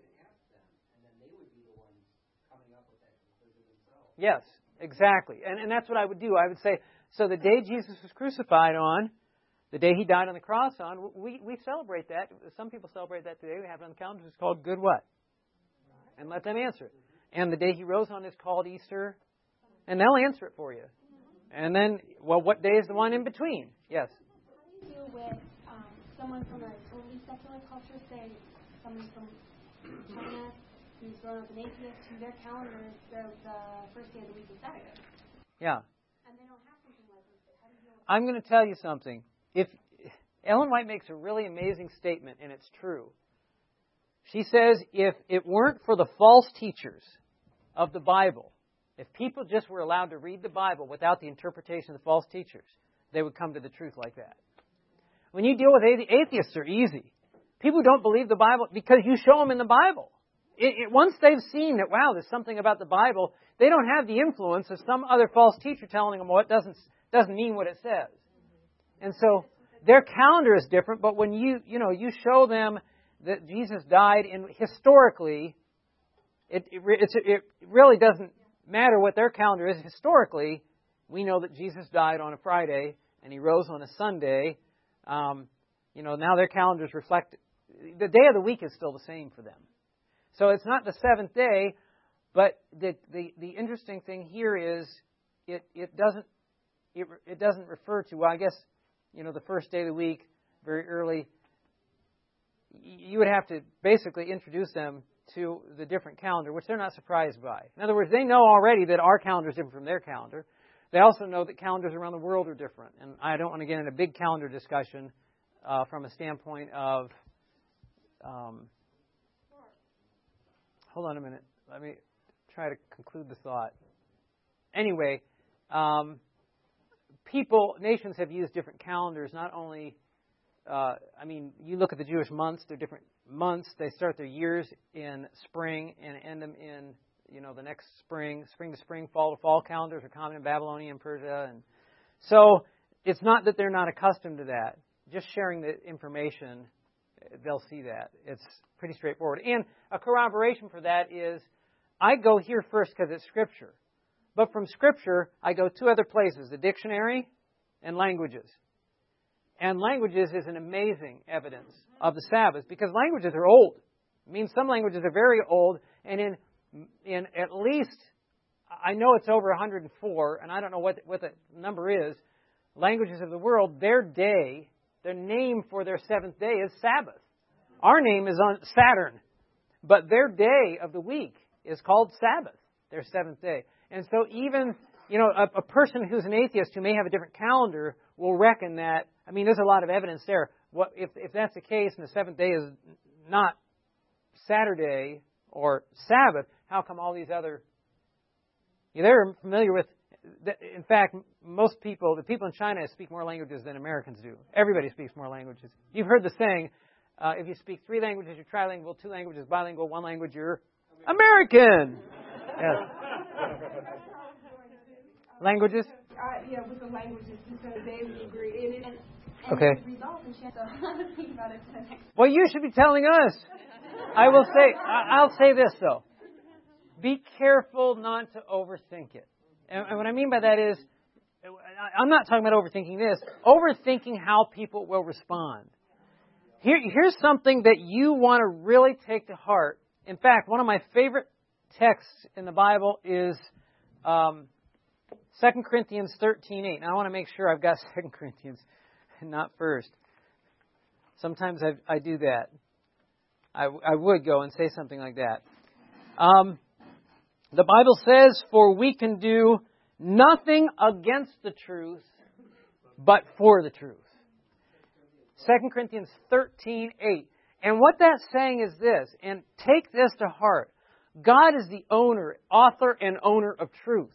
Yes, exactly. And, and that's what I would do. I would say, so the day Jesus was crucified on, the day he died on the cross on, we, we celebrate that. Some people celebrate that today. We have it on the calendar. It's called Good what? And let them answer it. And the day he rose on is called Easter. And they'll answer it for you. And then, well, what day is the one in between? Yes? What do you do with um, someone from a totally secular culture, say someone from China, who's grown up an atheist, who their calendar is the, the first day of the week is Saturday. Yeah. And they don't have something like this. How do you deal with I'm going to tell you something. If Ellen White makes a really amazing statement, and it's true. She says if it weren't for the false teachers of the Bible, if people just were allowed to read the Bible without the interpretation of the false teachers, they would come to the truth like that. When you deal with atheists, they're easy. People don't believe the Bible because you show them in the Bible. It, it, once they've seen that, wow, there's something about the Bible, they don't have the influence of some other false teacher telling them, well, it doesn't, doesn't mean what it says. And so their calendar is different, but when you, you know, you show them that Jesus died in historically, it, it, it's, it really doesn't matter what their calendar is. Historically, we know that Jesus died on a Friday and he rose on a Sunday. Um, you know, now their calendars reflect, the day of the week is still the same for them. So it's not the seventh day, but the the, the interesting thing here is it it doesn't it, it doesn't refer to, well, I guess, you know, the first day of the week, very early. You would have to basically introduce them to the different calendar, which they're not surprised by. In other words, they know already that our calendar is different from their calendar. They also know that calendars around the world are different. And I don't want to get into a big calendar discussion uh, from a standpoint of... Um, hold on a minute. Let me try to conclude the thought. Anyway, um, people, nations have used different calendars, not only... Uh, I mean, you look at the Jewish months, they're different months. They start their years in spring and end them in, you know, the next spring. Spring to spring, fall to fall calendars are common in Babylonia and Persia. And so it's not that they're not accustomed to that. Just sharing the information, they'll see that. It's pretty straightforward. And a corroboration for that is I go here first because it's Scripture. But from Scripture, I go two other places, the dictionary and languages. And languages is an amazing evidence of the Sabbath because languages are old. I mean, some languages are very old, and in in at least, I know it's over one hundred four, and I don't know what what the number is, languages of the world, their day, their name for their seventh day is Sabbath. Our name is on Saturn, but their day of the week is called Sabbath, their seventh day. And so even, you know, a, a person who's an atheist who may have a different calendar will reckon that, I mean, there's a lot of evidence there. What if, if that's the case and the seventh day is not Saturday or Sabbath, how come all these other... Yeah, they're familiar with... In fact, most people, the people in China speak more languages than Americans do. Everybody speaks more languages. You've heard the saying, uh, if you speak three languages, you're trilingual, two languages, bilingual, one language, you're American. Yes. Languages? Uh, yeah, with the languages, because they would agree. And it, And, and Okay. the results and shit, so I was thinking about it for the next. Well, you should be telling us. I will say, I- I'll say this though. Be careful not to overthink it. And, and what I mean by that is, I- I'm not talking about overthinking this. Overthinking how people will respond. Here, here's something that you want to really take to heart. In fact, one of my favorite texts in the Bible is um, Second Corinthians thirteen eight. Now, I want to make sure I've got Second Corinthians and not first. Sometimes I, I do that. I, I would go and say something like that. Um, the Bible says, "For we can do nothing against the truth, but for the truth." Second Corinthians thirteen eight. And what that's saying is this, and take this to heart. God is the owner, author and owner of truth.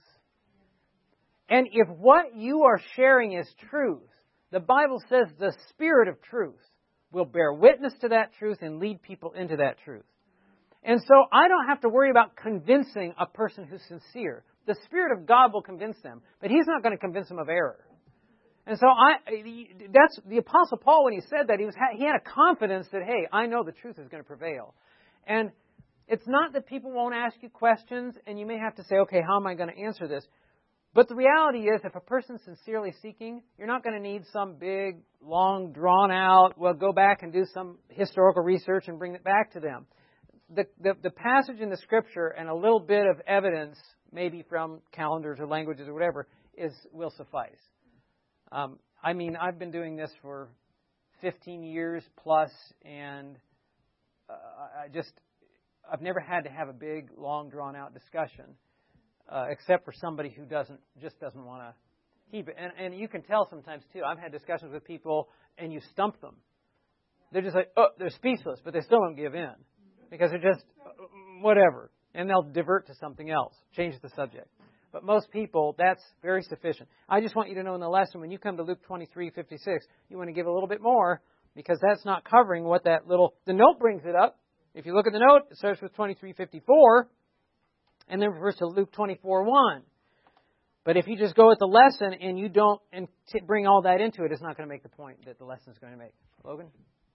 And if what you are sharing is truth, the Bible says the Spirit of truth will bear witness to that truth and lead people into that truth. And so I don't have to worry about convincing a person who's sincere. The Spirit of God will convince them, but He's not going to convince them of error. And so I, that's the Apostle Paul, when he said that, he was he had a confidence that, hey, I know the truth is going to prevail. And it's not that people won't ask you questions, and you may have to say, okay, how am I going to answer this? But the reality is, if a person's sincerely seeking, you're not going to need some big, long, drawn-out, well, go back and do some historical research and bring it back to them. The, the, the passage in the Scripture and a little bit of evidence, maybe from calendars or languages or whatever, is will suffice. Um, I mean, I've been doing this for fifteen years plus, and uh, I just, I've never had to have a big, long, drawn-out discussion. Uh, except for somebody who doesn't just doesn't want to keep it. And, and you can tell sometimes, too. I've had discussions with people, and you stump them. They're just like, oh, they're speechless, but they still don't give in. Because they're just, uh, whatever. And they'll divert to something else, change the subject. But most people, that's very sufficient. I just want you to know in the lesson, when you come to Luke twenty-three fifty-six, you want to give a little bit more, because that's not covering what that little... The note brings it up. If you look at the note, it starts with twenty-three fifty-four. And then refers to Luke twenty-four one. But if you just go with the lesson and you don't and t- bring all that into it, it's not going to make the point that the lesson is going to make. Logan?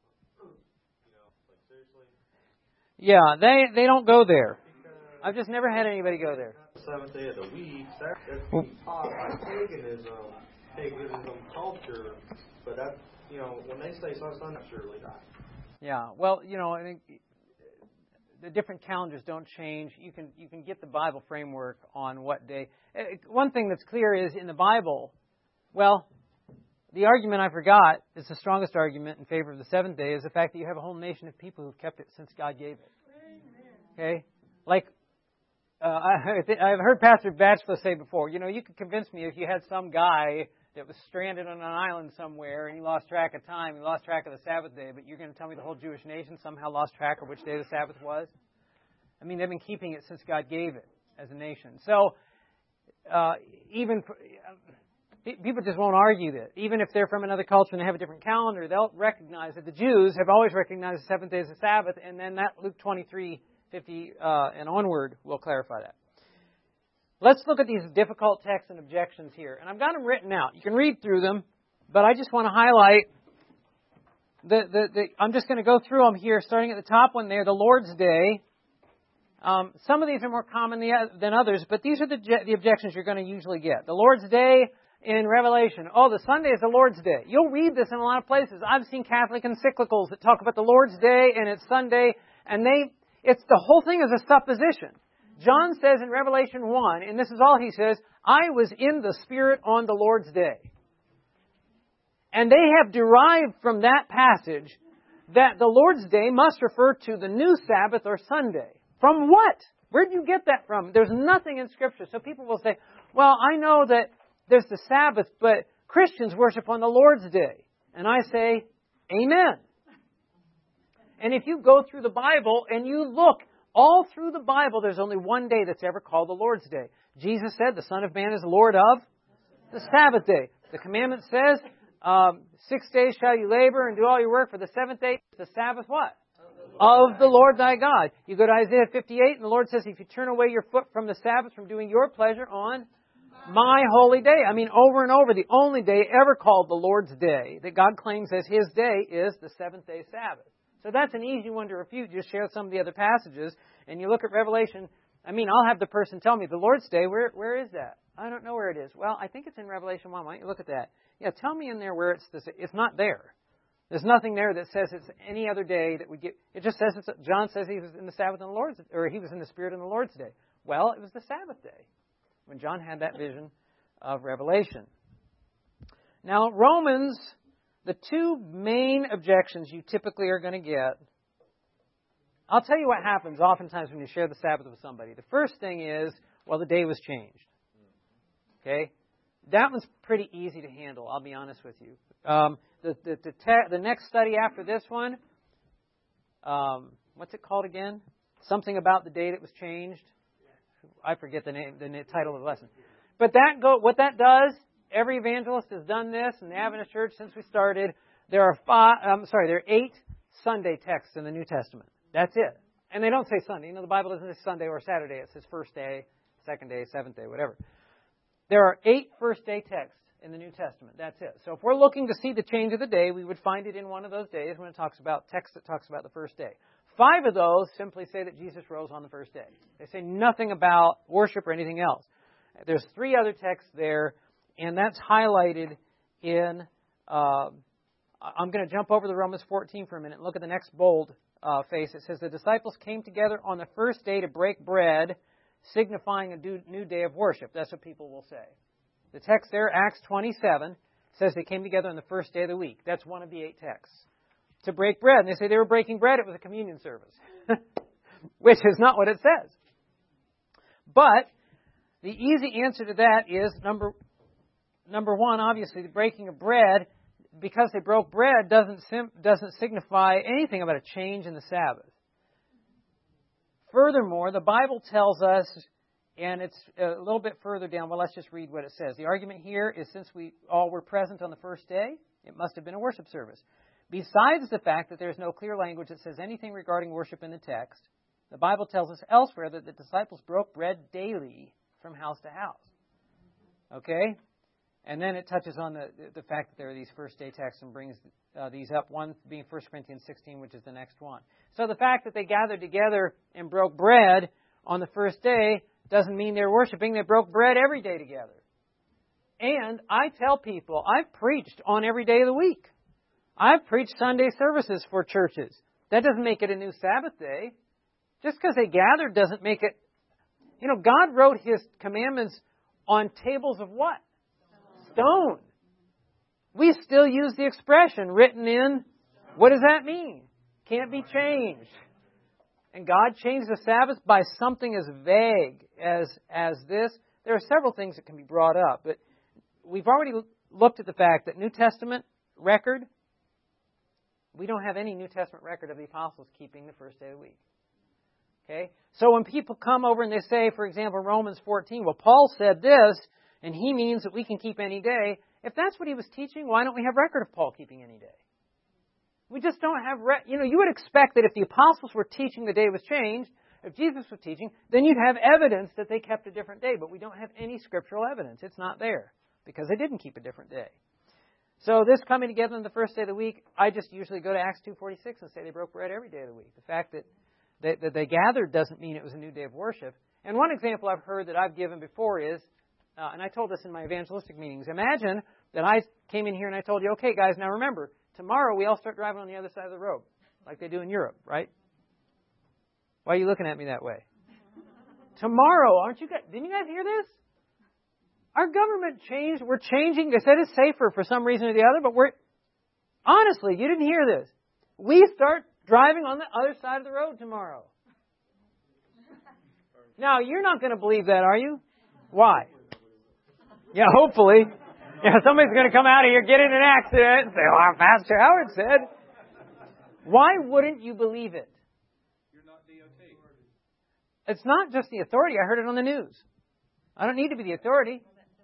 Yeah, they they don't go there. I've just never had anybody go there. Seventh day of the week, that's being taught by paganism, paganism culture, but that, you know, when they say sun, sun, surely not. Yeah, well, you know, I think the different calendars don't change. You can you can get the Bible framework on what day. One thing that's clear is in the Bible, well, the argument I forgot, it's the strongest argument in favor of the seventh day, is the fact that you have a whole nation of people who've kept it since God gave it. Okay? Like, uh, I, I've heard Pastor Batchelor say before, you know, you could convince me if you had some guy that was stranded on an island somewhere and he lost track of time, he lost track of the Sabbath day, but you're going to tell me the whole Jewish nation somehow lost track of which day the Sabbath was? I mean, they've been keeping it since God gave it as a nation. So, uh, even... Uh, people just won't argue that. Even if they're from another culture and they have a different calendar, they'll recognize that the Jews have always recognized the seventh day as the Sabbath, and then that Luke twenty-three fifty uh, and onward will clarify that. Let's look at these difficult texts and objections here. And I've got them written out. You can read through them, but I just want to highlight the, the, the I'm just going to go through them here, starting at the top one there, the Lord's Day. Um, some of these are more common than others, but these are the, the objections you're going to usually get. The Lord's Day in Revelation. Oh, the Sunday is the Lord's Day. You'll read this in a lot of places. I've seen Catholic encyclicals that talk about the Lord's Day and it's Sunday, and they, it's the whole thing is a supposition. John says in Revelation one, and this is all he says, I was in the Spirit on the Lord's Day. And they have derived from that passage that the Lord's Day must refer to the new Sabbath or Sunday. From what? Where did you get that from? There's nothing in Scripture. So people will say, well, I know that there's the Sabbath, but Christians worship on the Lord's Day. And I say, amen. And if you go through the Bible and you look all through the Bible, there's only one day that's ever called the Lord's Day. Jesus said the Son of Man is Lord of the Sabbath day. The commandment says, um, six days shall you labor and do all your work. For the seventh day, the Sabbath what? Of the Lord thy God. You go to Isaiah fifty-eight, and the Lord says, if you turn away your foot from the Sabbath, from doing your pleasure on my holy day. I mean, over and over, the only day ever called the Lord's Day that God claims as His day is the seventh day Sabbath. So that's an easy one to refute. Just share some of the other passages, and you look at Revelation. I mean, I'll have the person tell me, the Lord's Day, where where is that? I don't know where it is. Well, I think it's in Revelation one. Why don't you look at that? Yeah, tell me in there where it's this. It's not there. There's nothing there that says it's any other day that we get. It just says it's. John says he was in the Sabbath and the Lord's, or he was in the Spirit on the Lord's Day. Well, it was the Sabbath day when John had that vision of Revelation. Now, Romans, the two main objections you typically are going to get. I'll tell you what happens oftentimes when you share the Sabbath with somebody. The first thing is, well, the day was changed. Okay? That one's pretty easy to handle, I'll be honest with you. Um, the the the, te- the next study after this one, um, what's it called again? Something about the day that was changed. I forget the name, the title of the lesson. But that go what that does. Every evangelist has done this in the Adventist Church since we started. There are five. I'm sorry, there are eight Sunday texts in the New Testament. That's it. And they don't say Sunday. You know, the Bible doesn't say Sunday or Saturday. It says first day, second day, seventh day, whatever. There are eight first day texts in the New Testament. That's it. So if we're looking to see the change of the day, we would find it in one of those days when it talks about text that talks about the first day. Five of those simply say that Jesus rose on the first day. They say nothing about worship or anything else. There's three other texts there, and that's highlighted in... Uh, I'm going to jump over to Romans fourteen for a minute and look at the next bold uh, face. It says, the disciples came together on the first day to break bread, signifying a new day of worship. That's what people will say. The text there, Acts twenty-seven, says they came together on the first day of the week. That's one of the eight texts. To break bread. And they say they were breaking bread. It was a communion service. Which is not what it says. But the easy answer to that is, number, number one, obviously, the breaking of bread, because they broke bread, doesn't sim- doesn't signify anything about a change in the Sabbath. Furthermore, the Bible tells us, and it's a little bit further down, well, let's just read what it says. The argument here is since we all were present on the first day, it must have been a worship service. Besides the fact that there's no clear language that says anything regarding worship in the text, the Bible tells us elsewhere that the disciples broke bread daily from house to house. Okay? And then it touches on the the fact that there are these first day texts and brings uh, these up, one being First Corinthians sixteen, which is the next one. So the fact that they gathered together and broke bread on the first day doesn't mean they're worshiping. They broke bread every day together. And I tell people, I've preached on every day of the week. I've preached Sunday services for churches. That doesn't make it a new Sabbath day. Just because they gathered doesn't make it... You know, God wrote His commandments on tables of what? Stone. We still use the expression written in... What does that mean? Can't be changed. And God changed the Sabbath by something as vague as, as this. There are several things that can be brought up, but we've already looked at the fact that New Testament record, we don't have any New Testament record of the apostles keeping the first day of the week. Okay? So when people come over and they say, for example, Romans fourteen, well, Paul said this, and he means that we can keep any day. If that's what he was teaching, why don't we have record of Paul keeping any day? We just don't have, re- you know, you would expect that if the apostles were teaching the day was changed, if Jesus was teaching, then you'd have evidence that they kept a different day. But we don't have any scriptural evidence. It's not there because they didn't keep a different day. So this coming together on the first day of the week, I just usually go to Acts two forty-six and say they broke bread every day of the week. The fact that they, that they gathered doesn't mean it was a new day of worship. And one example I've heard that I've given before is, uh, and I told this in my evangelistic meetings, imagine that I came in here and I told you, okay, guys, now remember, tomorrow we all start driving on the other side of the road, like they do in Europe, right? Why are you looking at me that way? Tomorrow, aren't you guys, didn't you guys hear this? Our government changed, we're changing, they said it's safer for some reason or the other, but we're, honestly, you didn't hear this. We start driving on the other side of the road tomorrow. Now, you're not going to believe that, are you? Why? Yeah, hopefully. Yeah, somebody's going to come out of here, get in an accident, and say, well, Pastor Howard said. Why wouldn't you believe it? You're not D O T. It's not just the authority. I heard it on the news. I don't need to be the authority.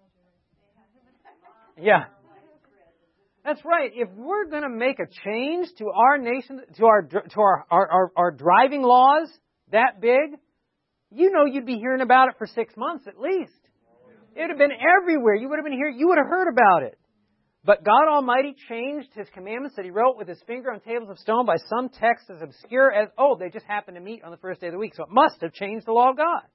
Yeah. That's right. If we're going to make a change to our nation, to our to our, our, our, our driving laws that big, you know you'd be hearing about it for six months at least. It would have been everywhere. You would have been here. You would have heard about it. But God Almighty changed His commandments that He wrote with His finger on tables of stone by some text as obscure as, oh, they just happened to meet on the first day of the week. So it must have changed the law of God.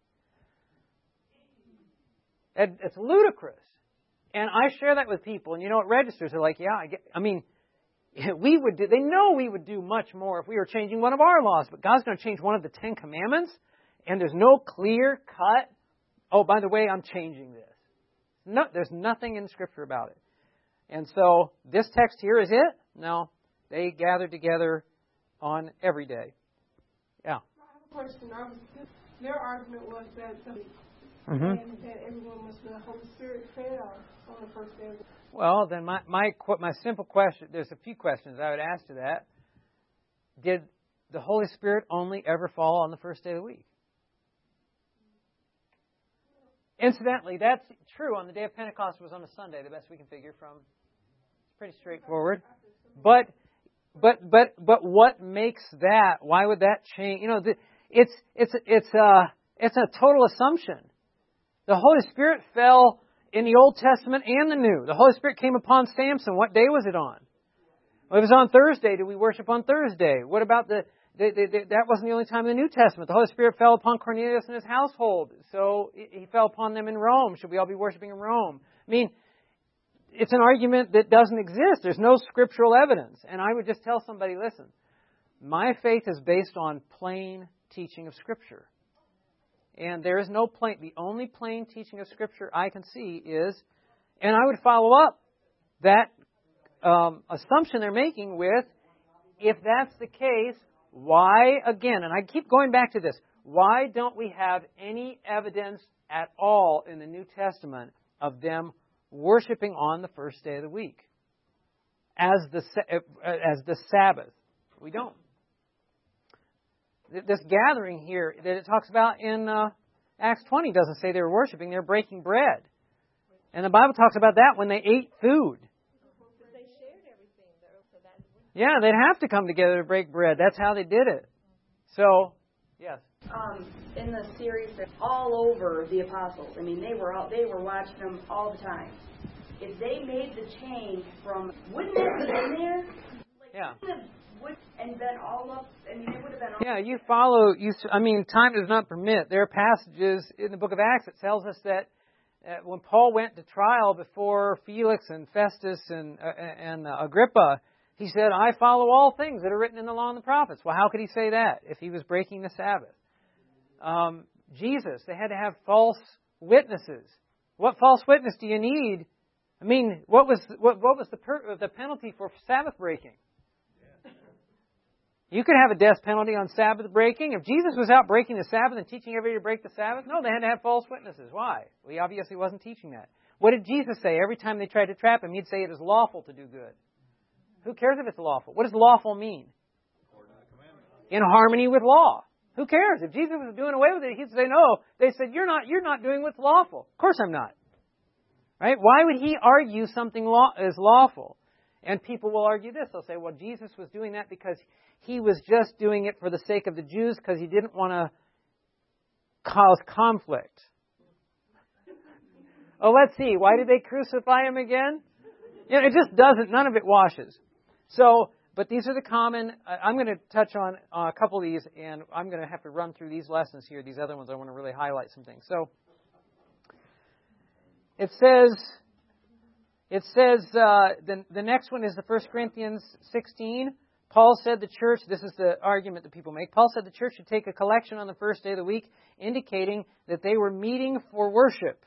And it's ludicrous. And I share that with people. And you know what? Registers are like, yeah, I get, I mean, we would do, they know we would do much more if we were changing one of our laws. But God's going to change one of the Ten Commandments. And there's no clear cut, oh, by the way, I'm changing this. No, there's nothing in Scripture about it. And so this text here is it? No, they gathered together on every day. Yeah. I have a question. I was, their argument was that, Mm-hmm. and that everyone was the Holy Spirit fell on the first day of the week. Well, then my, my my simple question, there's a few questions I would ask to that. Did the Holy Spirit only ever fall on the first day of the week? Incidentally, that's true. On the day of Pentecost, it was on a Sunday, the best we can figure from. It's pretty straightforward. But but but but what makes that? Why would that change? You know, the, it's it's it's a it's a total assumption. The Holy Spirit fell in the Old Testament and the New. The Holy Spirit came upon Samson. What day was it on? Well, it was on Thursday. Did we worship on Thursday? What about the, the, the, the that wasn't the only time in the New Testament. The Holy Spirit fell upon Cornelius and his household. So He fell upon them in Rome. Should we all be worshiping in Rome? I mean, it's an argument that doesn't exist. There's no scriptural evidence. And I would just tell somebody, listen, my faith is based on plain teaching of Scripture. And there is no plain, the only plain teaching of Scripture I can see is, and I would follow up that um, assumption they're making with, if that's the case, why, again, and I keep going back to this, why don't we have any evidence at all in the New Testament of them worshiping on the first day of the week as the as the Sabbath? We don't. This gathering here that it talks about in uh, Acts twenty doesn't say they were worshiping, they were breaking bread. And the Bible talks about that when they ate food. They shared everything, though, so that Yeah, they'd have to come together to break bread. That's how they did it. So, yes. Um, in the series, they're all over the apostles. I mean, they were all, they were watching them all the time. If they made the change from, wouldn't that have been there? Like, Yeah. Would, and then all up, I mean, it would have been all Yeah, you follow, you. I mean, time does not permit. There are passages in the book of Acts that tells us that uh, when Paul went to trial before Felix and Festus and, uh, and uh, Agrippa, he said, I follow all things that are written in the law and the prophets. Well, how could he say that if he was breaking the Sabbath? um, Jesus. They had to have false witnesses. What false witness do you need? I mean, what was what, what was the per, the penalty for Sabbath breaking? You could have a death penalty on Sabbath breaking. If Jesus was out breaking the Sabbath and teaching everybody to break the Sabbath, no, they had to have false witnesses. Why? Well, he obviously wasn't teaching that. What did Jesus say? Every time they tried to trap him, he'd say it is lawful to do good. Who cares if it's lawful? What does lawful mean? In harmony with law. Who cares? If Jesus was doing away with it, he'd say no. They said, you're not, you're not doing what's lawful. Of course I'm not. Right? Why would he argue something law is lawful? And people will argue this. They'll say, well, Jesus was doing that because he was just doing it for the sake of the Jews because he didn't want to cause conflict. Oh, let's see. Why did they crucify him again? You know, it just doesn't. None of it washes. So, but these are the common. I'm going to touch on a couple of these, and I'm going to have to run through these lessons here. These other ones, I want to really highlight some things. So, it says, it says uh, the the next one is the First Corinthians sixteen. Paul said the church, this is the argument that people make, Paul said the church should take a collection on the first day of the week, indicating that they were meeting for worship.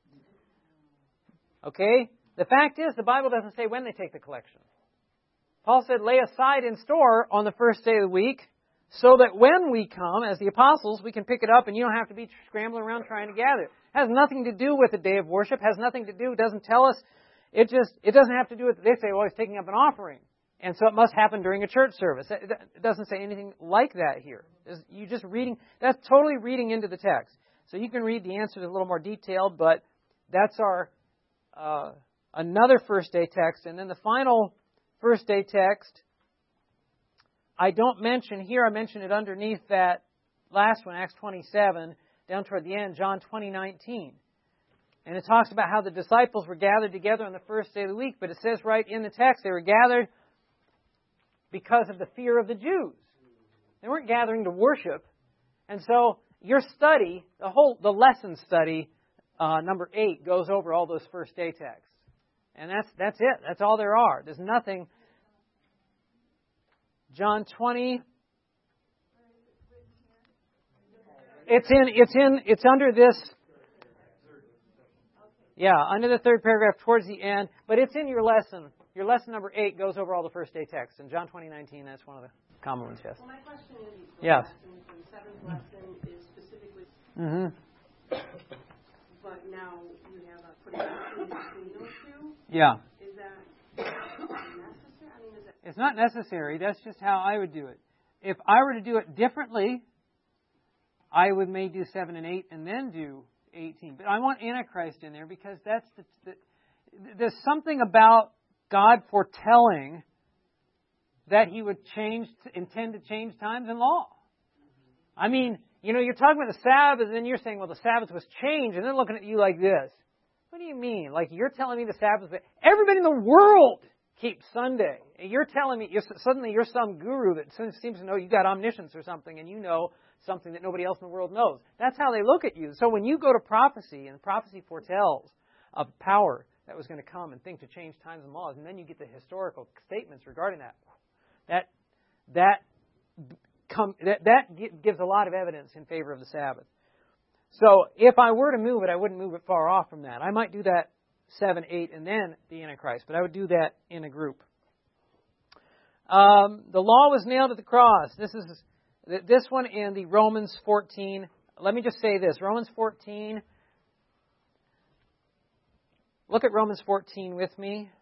Okay? The fact is, the Bible doesn't say when they take the collection. Paul said, lay aside in store on the first day of the week, so that when we come, as the apostles, we can pick it up and you don't have to be scrambling around trying to gather it. It has nothing to do with the day of worship, has nothing to do, it doesn't tell us, it just, it doesn't have to do with, they say, well, he's taking up an offering. And so it must happen during a church service. It doesn't say anything like that here. You're just reading, that's totally reading into the text. So you can read the answers a little more detailed, but that's our, uh, another first day text. And then the final first day text, I don't mention here, I mention it underneath that last one, Acts twenty-seven, down toward the end, John twenty nineteen. And it talks about how the disciples were gathered together on the first day of the week, but it says right in the text, they were gathered because of the fear of the Jews. They weren't gathering to worship. And so your study, the whole, the lesson study, uh, number eight, goes over all those first day texts. And that's, that's it. That's all there are. There's nothing. John twenty. It's in, it's in, it's under this. Yeah, under the third paragraph towards the end. But it's in your lesson. Your lesson number eight goes over all the first day texts. And John twenty nineteen, that's one of the common ones, yes. Well, my question is, the yes. lesson, the seventh lesson is specifically, Mm-hmm. but now you have a putting in between those two. Yeah. Is that necessary? I mean, is that... It's not necessary. That's just how I would do it. If I were to do it differently, I would may do seven and eight and then do eighteen. But I want Antichrist in there because that's the, the there's something about God foretelling that He would change, intend to change times and law. I mean, you know, you're talking about the Sabbath, and then you're saying, well, the Sabbath was changed, and they're looking at you like this. What do you mean? Like, you're telling me the Sabbath, everybody in the world keeps Sunday. And you're telling me, you're, suddenly you're some guru that seems to know you got omniscience or something, and you know something that nobody else in the world knows. That's how they look at you. So when you go to prophecy, and prophecy foretells of power that was going to come and think to change times and laws, and then you get the historical statements regarding that. That that come that, that gives a lot of evidence in favor of the Sabbath. So if I were to move it, I wouldn't move it far off from that. I might do that seven, eight, and then the Antichrist, but I would do that in a group. Um, the law was nailed at the cross. This is this one in the Romans fourteen. Let me just say this: Romans fourteen. Look at Romans fourteen with me.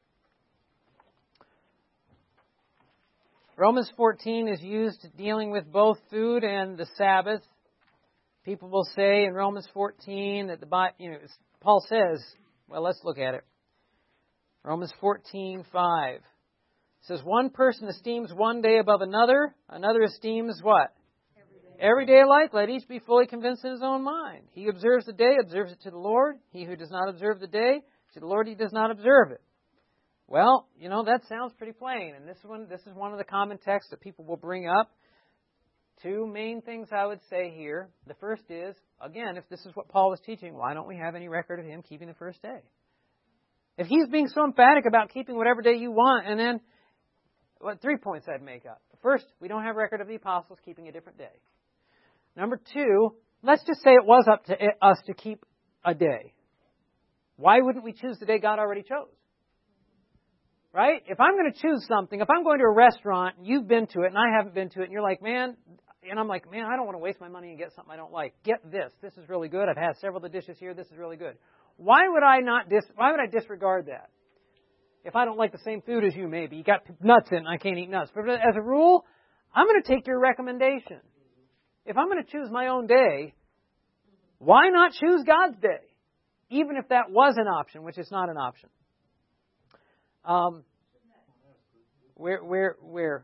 Romans fourteen is used dealing with both food and the Sabbath. People will say in Romans fourteen that the Bible, you know, Paul says, well, let's look at it. Romans fourteen five says, one person esteems one day above another, another esteems what? Every day alike, let each be fully convinced in his own mind. He who observes the day observes it to the Lord. He who does not observe the day, to the Lord he does not observe it. Well, you know, that sounds pretty plain. And this one, this is one of the common texts that people will bring up. Two main things I would say here. The first is, again, if this is what Paul was teaching, why don't we have any record of him keeping the first day? If he's being so emphatic about keeping whatever day you want, and then, well, three points I'd make up. First, we don't have record of the apostles keeping a different day. Number two, let's just say it was up to us to keep a day. Why wouldn't we choose the day God already chose? Right? If I'm going to choose something, if I'm going to a restaurant, and you've been to it and I haven't been to it, and you're like, man, and I'm like, man, I don't want to waste my money and get something I don't like. Get this. This is really good. I've had several of the dishes here. This is really good. Why would I not dis- why would I disregard that? If I don't like the same food as you, maybe. You got nuts in it and I can't eat nuts. But as a rule, I'm going to take your recommendation. If I'm going to choose my own day, why not choose God's day? Even if that was an option, which is not an option. Um, where, where, where?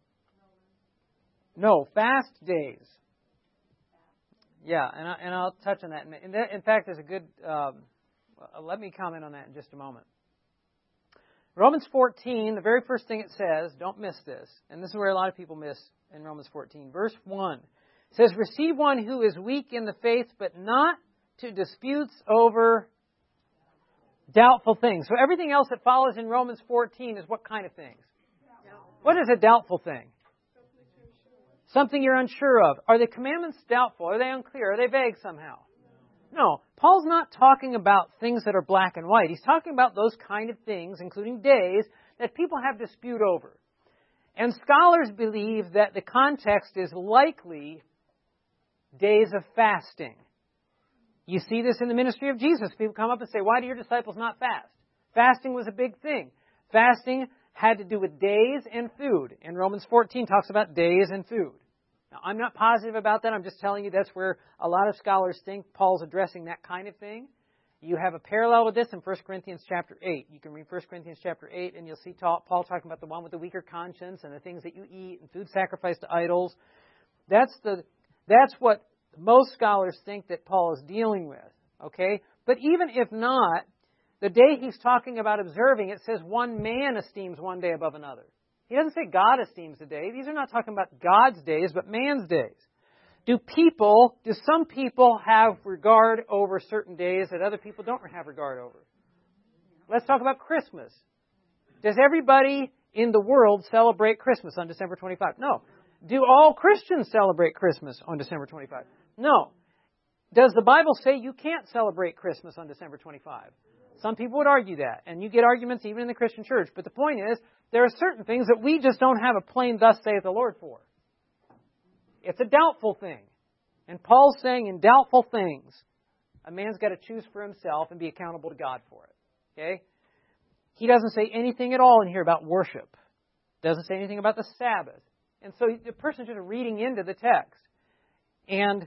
No, fast days. Yeah, and, I, and I'll touch on that. And in fact, there's a good, um, let me comment on that in just a moment. Romans fourteen, the very first thing it says, don't miss this, and this is where a lot of people miss in Romans fourteen. Verse one, it says, receive one who is weak in the faith, but not to disputes over doubtful things. So everything else that follows in Romans fourteen is what kind of things? What is a doubtful thing? Something you're unsure of. Are the commandments doubtful? Are they unclear? Are they vague somehow? No. Paul's not talking about things that are black and white. He's talking about those kind of things, including days, that people have dispute over. And scholars believe that the context is likely days of fasting. You see this in the ministry of Jesus. People come up and say, why do your disciples not fast? Fasting was a big thing. Fasting had to do with days and food. And Romans fourteen talks about days and food. Now, I'm not positive about that. I'm just telling you that's where a lot of scholars think Paul's addressing that kind of thing. You have a parallel with this in First Corinthians chapter eight. You can read First Corinthians chapter eight and you'll see Paul talking about the one with the weaker conscience and the things that you eat and food sacrificed to idols. That's the that's what most scholars think that Paul is dealing with. Okay? But even if not, the day he's talking about observing, it says one man esteems one day above another. He doesn't say God esteems the day. These are not talking about God's days, but man's days. Do people, do some people have regard over certain days that other people don't have regard over? Let's talk about Christmas. Does everybody in the world celebrate Christmas on December twenty-fifth? No. Do all Christians celebrate Christmas on December twenty-fifth? No. Does the Bible say you can't celebrate Christmas on December twenty-fifth? Some people would argue that, and you get arguments even in the Christian church. But the point is, there are certain things that we just don't have a plain thus saith the Lord for. It's a doubtful thing. And Paul's saying in doubtful things, a man's got to choose for himself and be accountable to God for it. Okay? He doesn't say anything at all in here about worship. Doesn't say anything about the Sabbath. And so the person's just reading into the text. And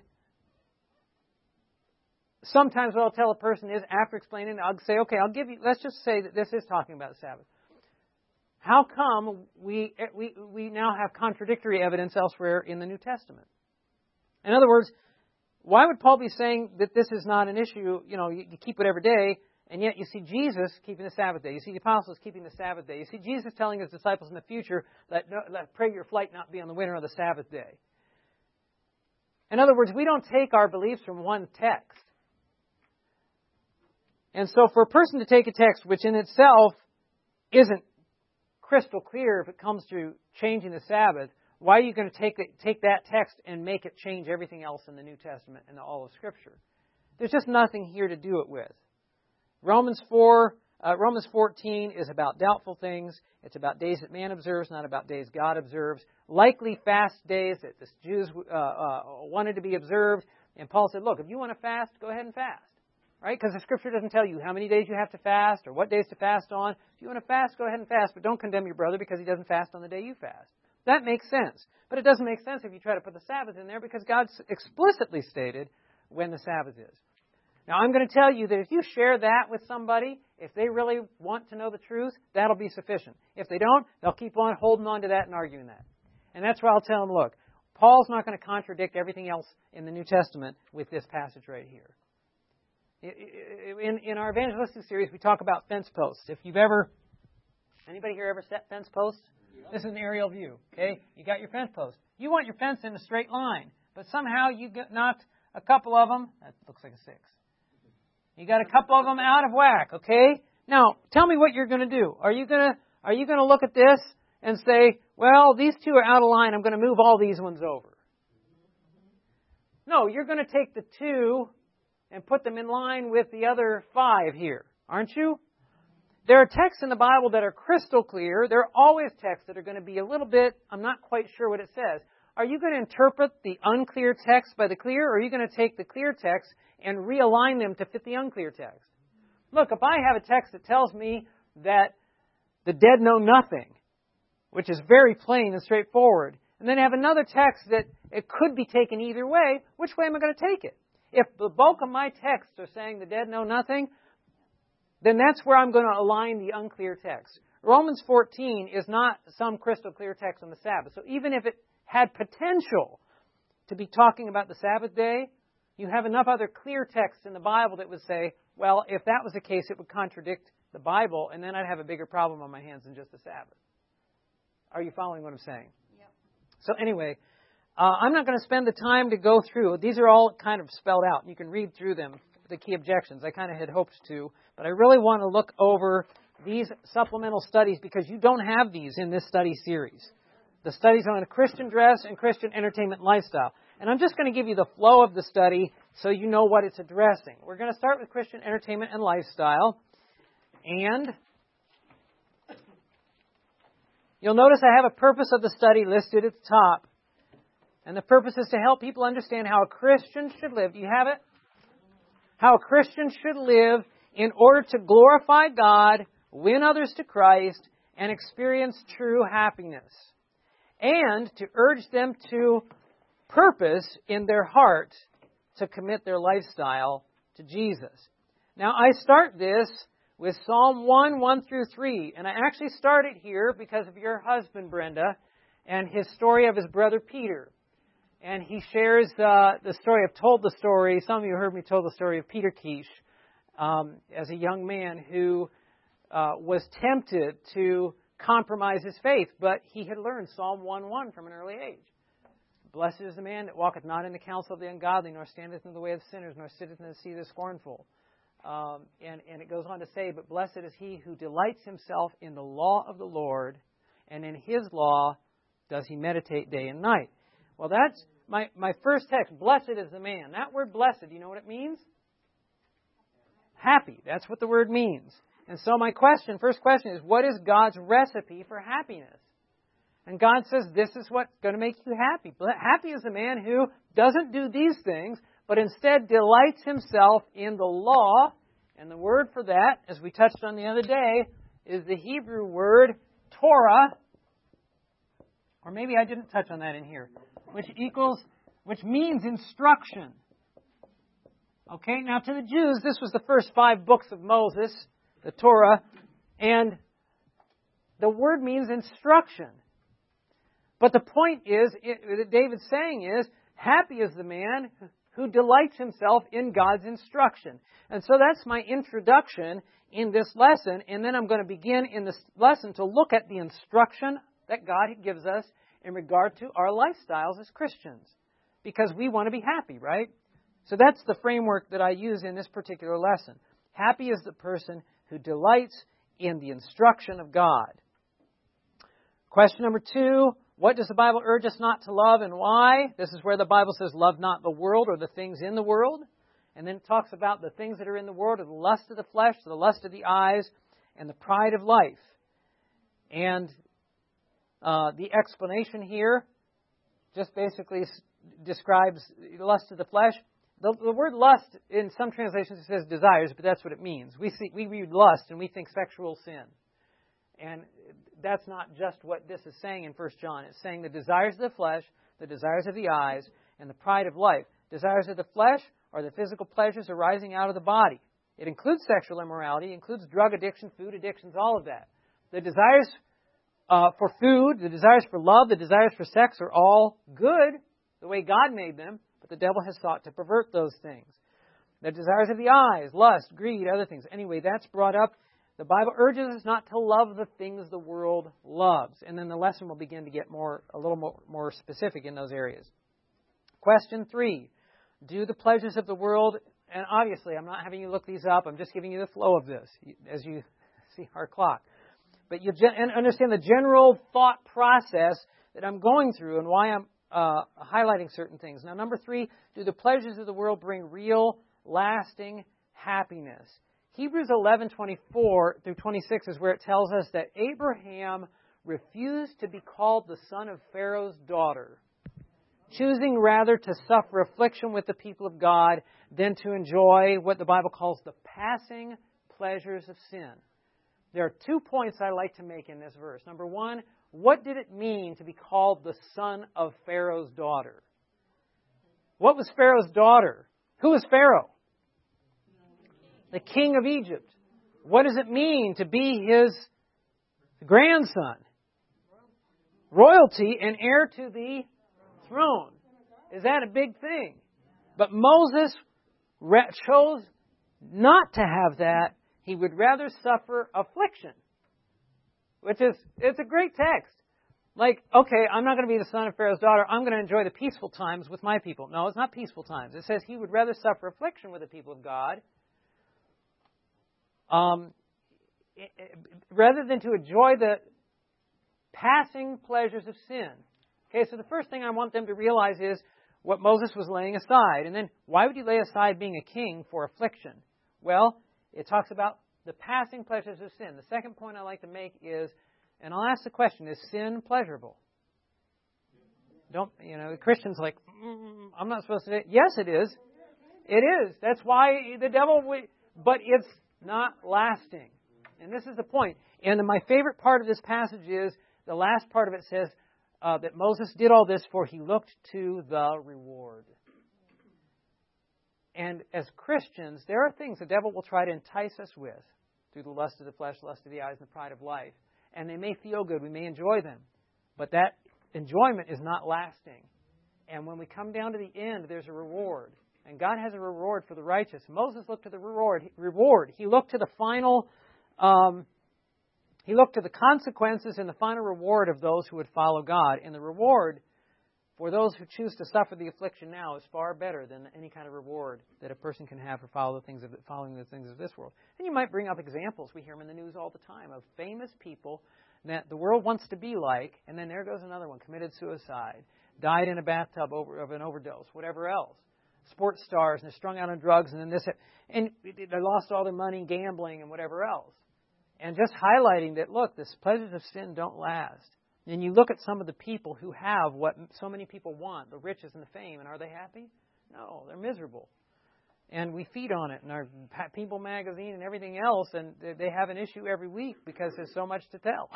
sometimes what I'll tell a person is, after explaining, I'll say, okay, I'll give you, let's just say that this is talking about the Sabbath. How come we, we, we now have contradictory evidence elsewhere in the New Testament? In other words, why would Paul be saying that this is not an issue, you know, you, you keep it every day, and yet you see Jesus keeping the Sabbath day. You see the apostles keeping the Sabbath day. You see Jesus telling his disciples in the future, let, no, let pray your flight not be on the winter or the Sabbath day. In other words, we don't take our beliefs from one text. And so for a person to take a text which in itself isn't crystal clear if it comes to changing the Sabbath, why are you going to take it, take that text and make it change everything else in the New Testament and all of Scripture? There's just nothing here to do it with. Romans four, uh, Romans fourteen is about doubtful things. It's about days that man observes, not about days God observes. Likely fast days that the Jews uh, uh, wanted to be observed. And Paul said, look, if you want to fast, go ahead and fast. Right? Because the Scripture doesn't tell you how many days you have to fast or what days to fast on. If you want to fast, go ahead and fast, but don't condemn your brother because he doesn't fast on the day you fast. That makes sense. But it doesn't make sense if you try to put the Sabbath in there because God explicitly stated when the Sabbath is. Now, I'm going to tell you that if you share that with somebody, if they really want to know the truth, that'll be sufficient. If they don't, they'll keep on holding on to that and arguing that. And that's where I'll tell them, look, Paul's not going to contradict everything else in the New Testament with this passage right here. In, in our evangelistic series, we talk about fence posts. If you've ever, anybody here ever set fence posts? Yeah. This is an aerial view, okay? You got your fence post. You want your fence in a straight line, but somehow you get knocked a couple of them, that looks like a six. You got a couple of them out of whack, okay? Now, tell me what you're going to do. Are you going to, are you going to look at this and say, well, these two are out of line, I'm going to move all these ones over? No, you're going to take the two and put them in line with the other five here, aren't you? There are texts in the Bible that are crystal clear. There are always texts that are going to be a little bit, I'm not quite sure what it says. Are you going to interpret the unclear text by the clear, or are you going to take the clear text and realign them to fit the unclear text? Look, if I have a text that tells me that the dead know nothing, which is very plain and straightforward, and then I have another text that it could be taken either way, which way am I going to take it? If the bulk of my texts are saying the dead know nothing, then that's where I'm going to align the unclear text. Romans fourteen is not some crystal clear text on the Sabbath. So even if it had potential to be talking about the Sabbath day, you have enough other clear texts in the Bible that would say, well, if that was the case, it would contradict the Bible, and then I'd have a bigger problem on my hands than just the Sabbath. Are you following what I'm saying? Yep. So anyway, uh, I'm not going to spend the time to go through. These are all kind of spelled out. You can read through them, the key objections. I kind of had hoped to, but I really want to look over these supplemental studies because you don't have these in this study series. The studies on Christian dress and Christian entertainment lifestyle. And I'm just going to give you the flow of the study so you know what it's addressing. We're going to start with Christian entertainment and lifestyle. And you'll notice I have a purpose of the study listed at the top. And the purpose is to help people understand how a Christian should live. Do you have it? How a Christian should live in order to glorify God, win others to Christ, and experience true happiness. And to urge them to purpose in their heart to commit their lifestyle to Jesus. Now, I start this with Psalm one, one through three. And I actually started here because of your husband, Brenda, and his story of his brother Peter. And he shares uh, the story. I've told the story. Some of you heard me tell the story of Peter Kish um, as a young man who uh, was tempted to compromise his faith, but he had learned Psalm one one from an early age. Blessed is the man that walketh not in the counsel of the ungodly, nor standeth in the way of sinners, nor sitteth in the seat of the scornful. Um, and, and it goes on to say, but blessed is he who delights himself in the law of the Lord, and in his law does he meditate day and night. Well, that's my, my first text. Blessed is the man. That word blessed, do you know what it means? Happy. That's what the word means. And so my question, first question is, what is God's recipe for happiness? And God says, this is what's going to make you happy. Happy is the man who doesn't do these things, but instead delights himself in the law. And the word for that, as we touched on the other day, is the Hebrew word Torah. Or maybe I didn't touch on that in here. Which equals, which means instruction. Okay, now to the Jews, this was the first five books of Moses, the Torah. And the word means instruction. But the point is, it, that David's saying is, happy is the man who delights himself in God's instruction. And so that's my introduction in this lesson. And then I'm going to begin in this lesson to look at the instruction that God gives us in regard to our lifestyles as Christians. Because we want to be happy, right? So that's the framework that I use in this particular lesson. Happy is the person who delights in the instruction of God. Question number two. What does the Bible urge us not to love and why? This is where the Bible says, love not the world or the things in the world. And then it talks about the things that are in the world, or the lust of the flesh, the lust of the eyes, and the pride of life. And uh, the explanation here just basically s- describes the lust of the flesh. The, the word lust, in some translations, it says desires, but that's what it means. We see, we read lust and we think sexual sin. And that's not just what this is saying in First John. It's saying the desires of the flesh, the desires of the eyes, and the pride of life. Desires of the flesh are the physical pleasures arising out of the body. It includes sexual immorality, it includes drug addiction, food addictions, all of that. The desires uh, for food, the desires for love, the desires for sex are all good, the way God made them, but the devil has sought to pervert those things. The desires of the eyes, lust, greed, other things. Anyway, that's brought up. The Bible urges us not to love the things the world loves. And then the lesson will begin to get more, a little more, more specific in those areas. Question three. Do the pleasures of the world, and obviously I'm not having you look these up, I'm just giving you the flow of this, as you see our clock. But you gen- understand the general thought process that I'm going through and why I'm uh, highlighting certain things. Now, number three, do the pleasures of the world bring real, lasting happiness? Hebrews eleven twenty-four through twenty-six is where it tells us that Abraham refused to be called the son of Pharaoh's daughter, choosing rather to suffer affliction with the people of God than to enjoy what the Bible calls the passing pleasures of sin. There are two points I like to make in this verse. Number one, what did it mean to be called the son of Pharaoh's daughter? What was Pharaoh's daughter? Who was Pharaoh? The king of Egypt. What does it mean to be his grandson? Royalty and heir to the throne. Is that a big thing? But Moses chose not to have that. He would rather suffer affliction. Which is, it's a great text. Like, okay, I'm not going to be the son of Pharaoh's daughter. I'm going to enjoy the peaceful times with my people. No, it's not peaceful times. It says he would rather suffer affliction with the people of God um, rather than to enjoy the passing pleasures of sin. Okay, so the first thing I want them to realize is what Moses was laying aside. And then, why would you lay aside being a king for affliction? Well, it talks about the passing pleasures of sin. The second point I like to make is, and I'll ask the question, is sin pleasurable? Don't, you know, the Christian's like, mm, I'm not supposed to do it. Yes, it is. It is. That's why the devil, we, but it's not lasting. And this is the point. And my favorite part of this passage is, the last part of it says uh, that Moses did all this for he looked to the reward. And as Christians, there are things the devil will try to entice us with through the lust of the flesh, lust of the eyes, and the pride of life. And they may feel good. We may enjoy them. But that enjoyment is not lasting. And when we come down to the end, there's a reward. And God has a reward for the righteous. Moses looked to the reward. Reward. He looked to the final... Um, He looked to the consequences and the final reward of those who would follow God. And the reward for those who choose to suffer the affliction now is far better than any kind of reward that a person can have for follow the things of, following the things of this world. And you might bring up examples. We hear them in the news all the time of famous people that the world wants to be like, and then there goes another one, committed suicide, died in a bathtub over, of an overdose, whatever else. Sports stars, and they're strung out on drugs, and then this, and they lost all their money gambling and whatever else. And just highlighting that, look, the pleasures of sin don't last. And you look at some of the people who have what so many people want, the riches and the fame, and are they happy? No, they're miserable. And we feed on it in our People magazine and everything else, and they have an issue every week because there's so much to tell.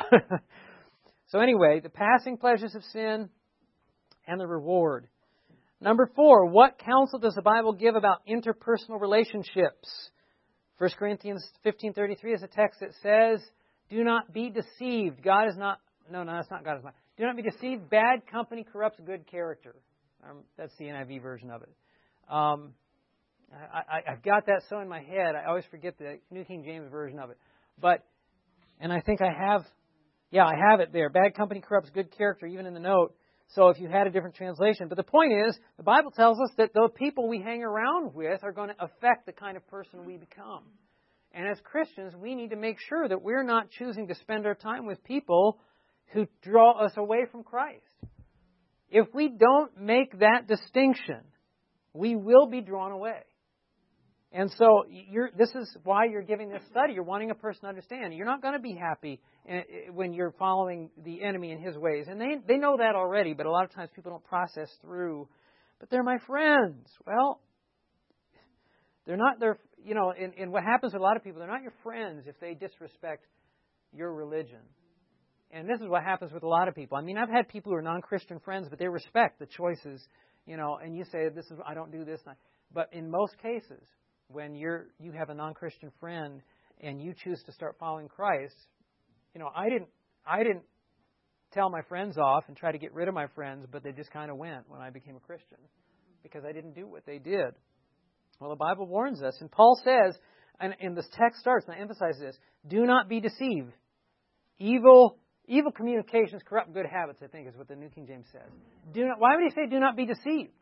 So anyway, the passing pleasures of sin and the reward. Number four, what counsel does the Bible give about interpersonal relationships? First Corinthians fifteen thirty-three is a text that says, do not be deceived. God is not, no, no, that's not God is not. Do not be deceived. Bad company corrupts good character. Um, that's the N I V version of it. Um, I, I, I've got that so in my head, I always forget the New King James version of it. But, and I think I have, yeah, I have it there. Bad company corrupts good character, even in the note. So if you had a different translation. But the point is, the Bible tells us that the people we hang around with are going to affect the kind of person we become. And as Christians, we need to make sure that we're not choosing to spend our time with people who draw us away from Christ. If we don't make that distinction, we will be drawn away. And so you're, this is why you're giving this study. You're wanting a person to understand. You're not going to be happy when you're following the enemy in his ways. And they they know that already, but a lot of times people don't process through. But they're my friends. Well, they're not their, you know, and, and what happens with a lot of people, they're not your friends if they disrespect your religion. And this is what happens with a lot of people. I mean, I've had people who are non-Christian friends, but they respect the choices, you know, and you say, this is, I don't do this. But in most cases, when you're you have a non-Christian friend and you choose to start following Christ, you know, I didn't I didn't tell my friends off and try to get rid of my friends, but they just kind of went when I became a Christian because I didn't do what they did. Well, the Bible warns us, and Paul says, and, and this text starts, and I emphasize this, do not be deceived. Evil evil communications corrupt good habits, I think is what the New King James says. Do not. Why would he say do not be deceived?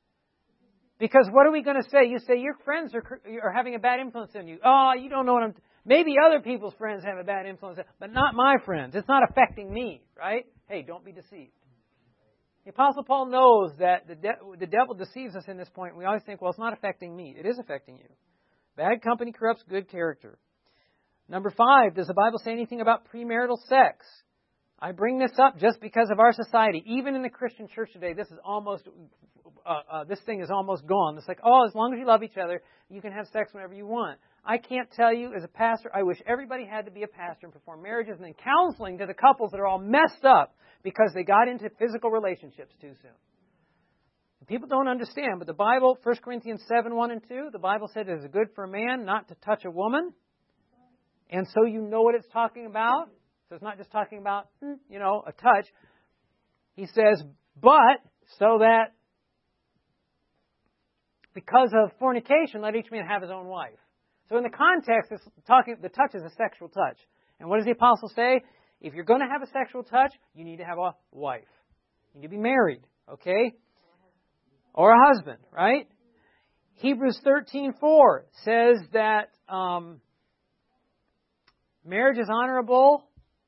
Because what are we going to say? You say your friends are are having a bad influence on you. Oh, you don't know what I'm... T- Maybe other people's friends have a bad influence, but not my friends. It's not affecting me, right? Hey, don't be deceived. The Apostle Paul knows that the, de- the devil deceives us in this point. We always think, well, it's not affecting me. It is affecting you. Bad company corrupts good character. Number five, does the Bible say anything about premarital sex? I bring this up just because of our society. Even in the Christian church today, this is almost, uh, uh, this thing is almost gone. It's like, oh, as long as you love each other, you can have sex whenever you want. I can't tell you, as a pastor, I wish everybody had to be a pastor and perform marriages and then counseling to the couples that are all messed up because they got into physical relationships too soon. People don't understand, but the Bible, First Corinthians seven, one and two, the Bible said it is good for a man not to touch a woman. And so you know what it's talking about. So it's not just talking about, you know, a touch. He says, but so that because of fornication, let each man have his own wife. So in the context, it's talking, the touch is a sexual touch. And what does the apostle say? If you're going to have a sexual touch, you need to have a wife. You need to be married, okay? Or a husband, right? Hebrews thirteen four says that um, marriage is honorable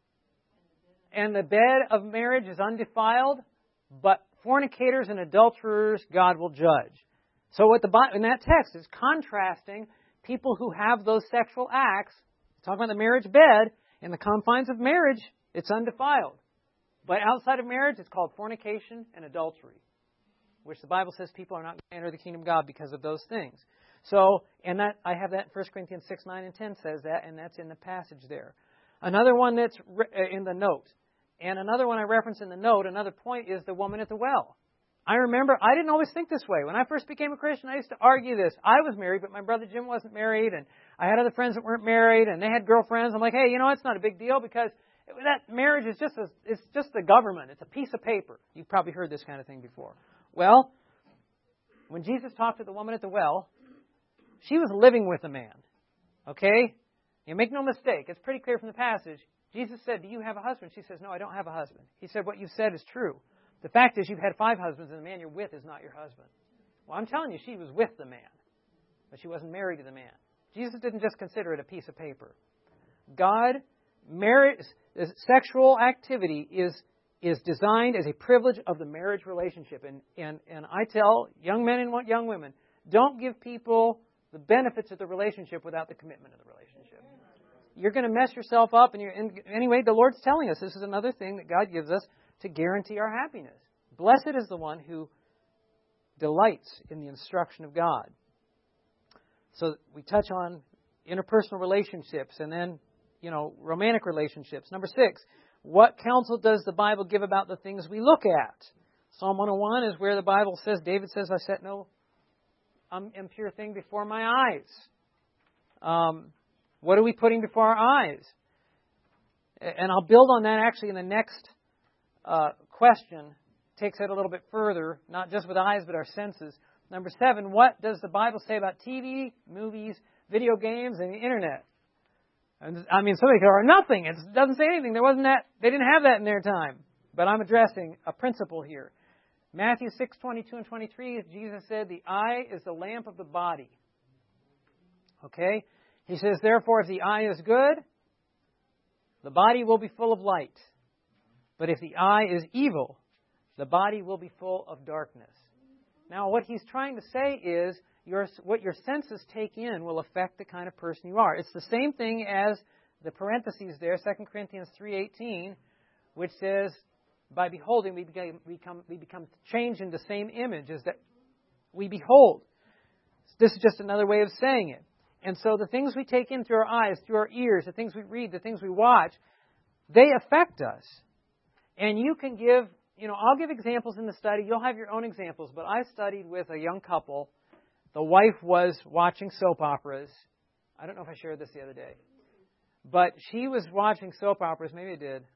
and the bed of marriage is undefiled, but fornicators and adulterers God will judge. So what the in that text is contrasting people who have those sexual acts, talking about the marriage bed, in the confines of marriage, it's undefiled. But outside of marriage, it's called fornication and adultery, which the Bible says people are not going to enter the kingdom of God because of those things. So, and that I have that in First Corinthians six, nine, and ten says that, and that's in the passage there. Another one that's in the note, and another one I reference in the note, another point is the woman at the well. I remember, I didn't always think this way. When I first became a Christian, I used to argue this. I was married, but my brother Jim wasn't married, and I had other friends that weren't married, and they had girlfriends. I'm like, hey, you know, it's not a big deal because that marriage is just a, it's just the government. It's a piece of paper. You've probably heard this kind of thing before. Well, when Jesus talked to the woman at the well, she was living with a man. Okay? You make no mistake. It's pretty clear from the passage. Jesus said, do you have a husband? She says, no, I don't have a husband. He said, what you've said is true. The fact is you've had five husbands and the man you're with is not your husband. Well, I'm telling you, she was with the man, but she wasn't married to the man. Jesus didn't just consider it a piece of paper. God, marriage, sexual activity is is designed as a privilege of the marriage relationship. And, and, and I tell young men and young women, don't give people the benefits of the relationship without the commitment of the relationship. You're going to mess yourself up. And, you're, and anyway, the Lord's telling us this is another thing that God gives us to guarantee our happiness. Blessed is the one who delights in the instruction of God. So we touch on interpersonal relationships and then, you know, romantic relationships. Number six, what counsel does the Bible give about the things we look at? Psalm one oh one is where the Bible says, David says, I set no impure thing before my eyes. Um, what are we putting before our eyes? And I'll build on that actually in the next uh, question. Takes it a little bit further, not just with eyes, but our senses. Number seven, what does the Bible say about T V, movies, video games, and the Internet? And, I mean, somebody could argue nothing. It doesn't say anything. There wasn't that. They didn't have that in their time. But I'm addressing a principle here. Matthew six, twenty-two and twenty-three, Jesus said, the eye is the lamp of the body. Okay? He says, therefore, if the eye is good, the body will be full of light. But if the eye is evil, the body will be full of darkness. Now, what he's trying to say is, your, what your senses take in will affect the kind of person you are. It's the same thing as the parentheses there, Second Corinthians three eighteen, which says, by beholding, we become, we become, we become changed into the same image as that we behold. This is just another way of saying it. And so the things we take in through our eyes, through our ears, the things we read, the things we watch, they affect us. And you can give, you know, I'll give examples in the study. You'll have your own examples. But I studied with a young couple. The wife was watching soap operas. I don't know if I shared this the other day. But she was watching soap operas. Maybe I did.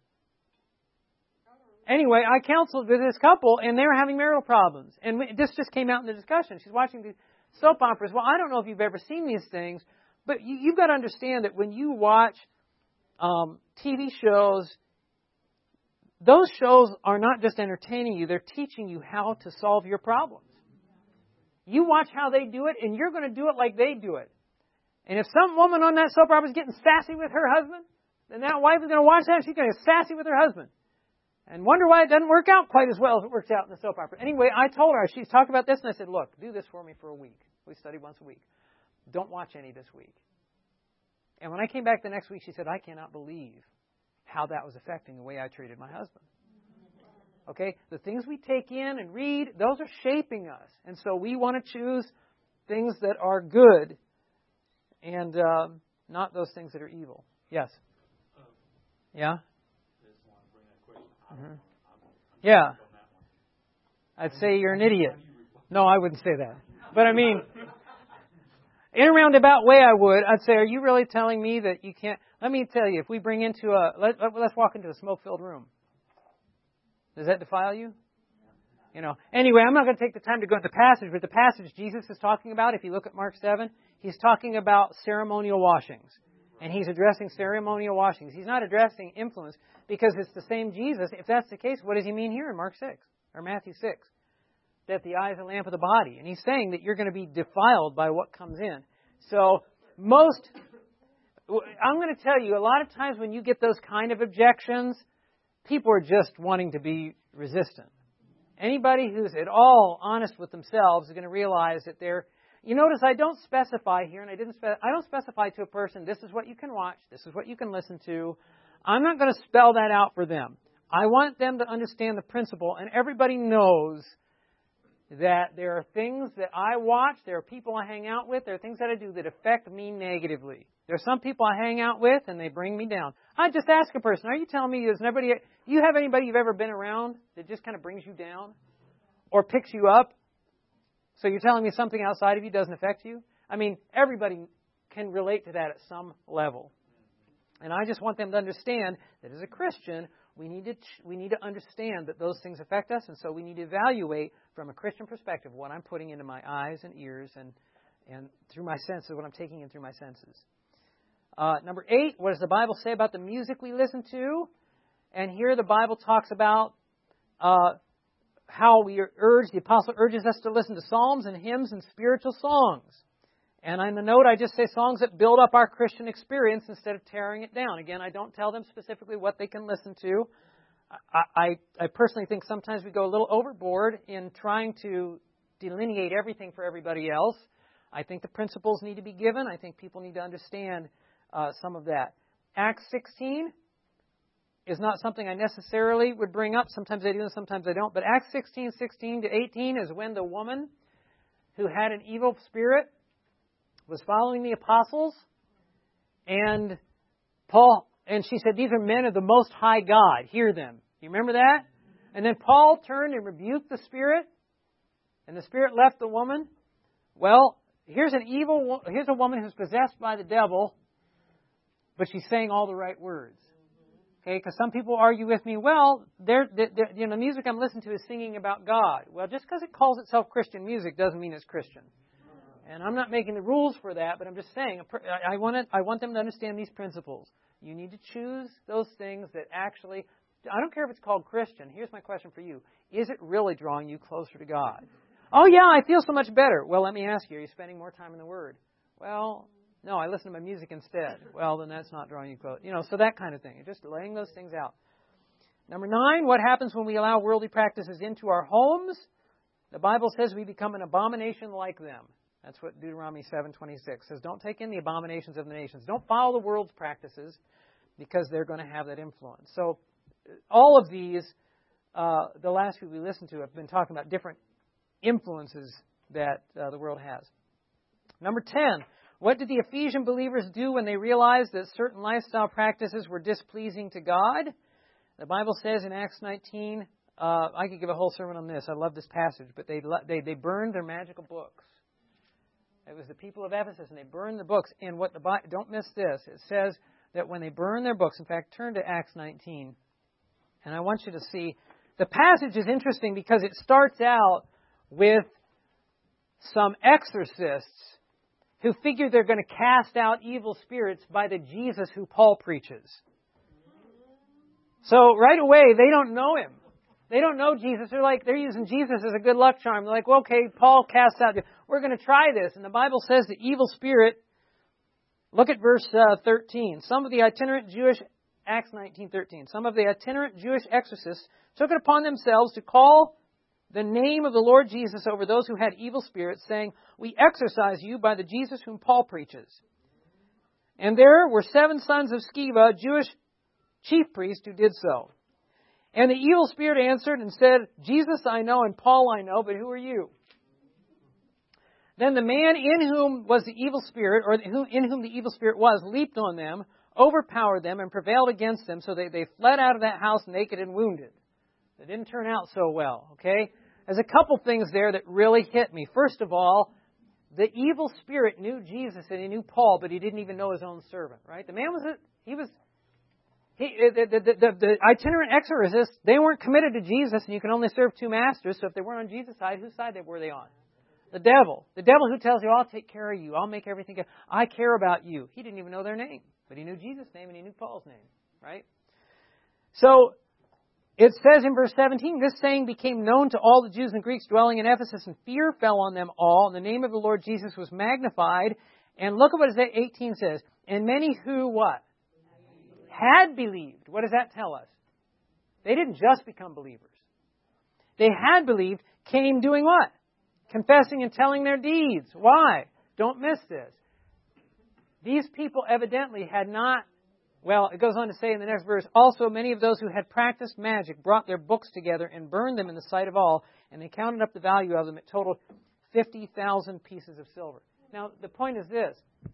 Anyway, I counseled with this couple, and they were having marital problems. And this just came out in the discussion. She's watching these soap operas. Well, I don't know if you've ever seen these things, but you, you've got to understand that when you watch um, T V shows, those shows are not just entertaining you. They're teaching you how to solve your problems. You watch how they do it, and you're going to do it like they do it. And if some woman on that soap opera is getting sassy with her husband, then that wife is going to watch that, and she's going to get sassy with her husband. And wonder why it doesn't work out quite as well as it works out in the soap opera. Anyway, I told her, she's talked about this, and I said, look, do this for me for a week. We study once a week. Don't watch any this week. And when I came back the next week, she said, I cannot believe how that was affecting the way I treated my husband. Okay? The things we take in and read, those are shaping us. And so we want to choose things that are good and um, not those things that are evil. Yes? Yeah? Mm-hmm. Yeah. I'd say you're an idiot. No, I wouldn't say that. But I mean, in a roundabout way I would. I'd say, are you really telling me that you can't? Let me tell you, if we bring into a, let, let's walk into a smoke-filled room. Does that defile you? You know. Anyway, I'm not going to take the time to go into the passage, but the passage Jesus is talking about, if you look at Mark seven, he's talking about ceremonial washings. And he's addressing ceremonial washings. He's not addressing influence because it's the same Jesus. If that's the case, what does he mean here in Mark six or Matthew six? That the eye is a lamp of the body. And he's saying that you're going to be defiled by what comes in. So most, I'm going to tell you, a lot of times when you get those kind of objections, people are just wanting to be resistant. Anybody who's at all honest with themselves is going to realize that they're, you notice I don't specify here, and I didn't. Spe- I don't specify to a person, this is what you can watch, this is what you can listen to. I'm not going to spell that out for them. I want them to understand the principle, and everybody knows that there are things that I watch, there are people I hang out with, there are things that I do that affect me negatively. There are some people I hang out with, and they bring me down. I just ask a person, are you telling me, does nobody, do you have anybody you've ever been around that just kind of brings you down or picks you up? So you're telling me something outside of you doesn't affect you? I mean, everybody can relate to that at some level. And I just want them to understand that as a Christian, we need to we need to understand that those things affect us, and so we need to evaluate from a Christian perspective what I'm putting into my eyes and ears and, and through my senses, what I'm taking in through my senses. Uh, number eight, what does the Bible say about the music we listen to? And here the Bible talks about uh, how we are urged, the apostle urges us to listen to psalms and hymns and spiritual songs. And on the note, I just say songs that build up our Christian experience instead of tearing it down. Again, I don't tell them specifically what they can listen to. I, I, I personally think sometimes we go a little overboard in trying to delineate everything for everybody else. I think the principles need to be given. I think people need to understand uh, some of that. Acts sixteen is not something I necessarily would bring up. Sometimes I do and sometimes I don't. But Acts sixteen, sixteen to eighteen is when the woman who had an evil spirit was following the apostles, and Paul, and she said, these are men of the Most High God. Hear them. You remember that? And then Paul turned and rebuked the spirit, and the spirit left the woman. Well, here's an evil, here's a woman who's possessed by the devil, but she's saying all the right words. Okay, because some people argue with me, well, they're, they're, you know, the music I'm listening to is singing about God. Well, just because it calls itself Christian music doesn't mean it's Christian. And I'm not making the rules for that, but I'm just saying, I want it, I want them to understand these principles. You need to choose those things that actually, I don't care if it's called Christian. Here's my question for you. Is it really drawing you closer to God? Oh, yeah, I feel so much better. Well, let me ask you, are you spending more time in the Word? Well, no, I listen to my music instead. Well, then that's not drawing you close. You know, so that kind of thing. Just laying those things out. Number nine, what happens when we allow worldly practices into our homes? The Bible says we become an abomination like them. That's what Deuteronomy seven twenty-six says. Don't take in the abominations of the nations. Don't follow the world's practices because they're going to have that influence. So all of these, uh, the last few we listened to have been talking about different influences that uh, the world has. Number ten, what did the Ephesian believers do when they realized that certain lifestyle practices were displeasing to God? The Bible says in Acts nineteen, uh, I could give a whole sermon on this. I love this passage, but they they they burned their magical books. It was the people of Ephesus, and they burned the books. And what the don't miss this. It says that when they burned their books, in fact, turn to Acts nineteen, and I want you to see the passage is interesting because it starts out with some exorcists who figure they're going to cast out evil spirits by the Jesus who Paul preaches. So right away, they don't know him. They don't know Jesus. They're like, they're using Jesus as a good luck charm. They're like, well, okay, Paul casts out. We're going to try this. And the Bible says the evil spirit, look at verse uh, thirteen. Some of the itinerant Jewish Acts nineteen thirteen. Some of the itinerant Jewish exorcists took it upon themselves to call the name of the Lord Jesus over those who had evil spirits, saying, "We exorcise you by the Jesus whom Paul preaches." And there were seven sons of Sceva, Jewish chief priest, who did so. And the evil spirit answered and said, "Jesus I know and Paul I know, but who are you?" Then the man in whom was the evil spirit, or in whom the evil spirit was, leaped on them, overpowered them, and prevailed against them, so they, they fled out of that house naked and wounded. It didn't turn out so well, okay? There's a couple things there that really hit me. First of all, the evil spirit knew Jesus and he knew Paul, but he didn't even know his own servant, right? The man was, a, he was, he, the, the, the, the itinerant exorcists, they weren't committed to Jesus, and you can only serve two masters, so if they weren't on Jesus' side, whose side were they on? The devil. The devil who tells you, "I'll take care of you. I'll make everything good. I care about you." He didn't even know their name, but he knew Jesus' name and he knew Paul's name, right? So, it says in verse seventeen, "This saying became known to all the Jews and Greeks dwelling in Ephesus, and fear fell on them all, and the name of the Lord Jesus was magnified." And look at what eighteen says. "And many who," what? Had believed. What does that tell us? They didn't just become believers. They had believed, came doing what? Confessing and telling their deeds. Why? Don't miss this. These people evidently had not, well, it goes on to say in the next verse, "Also many of those who had practiced magic brought their books together and burned them in the sight of all, and they counted up the value of them. It totaled fifty thousand pieces of silver." Now, the point is this.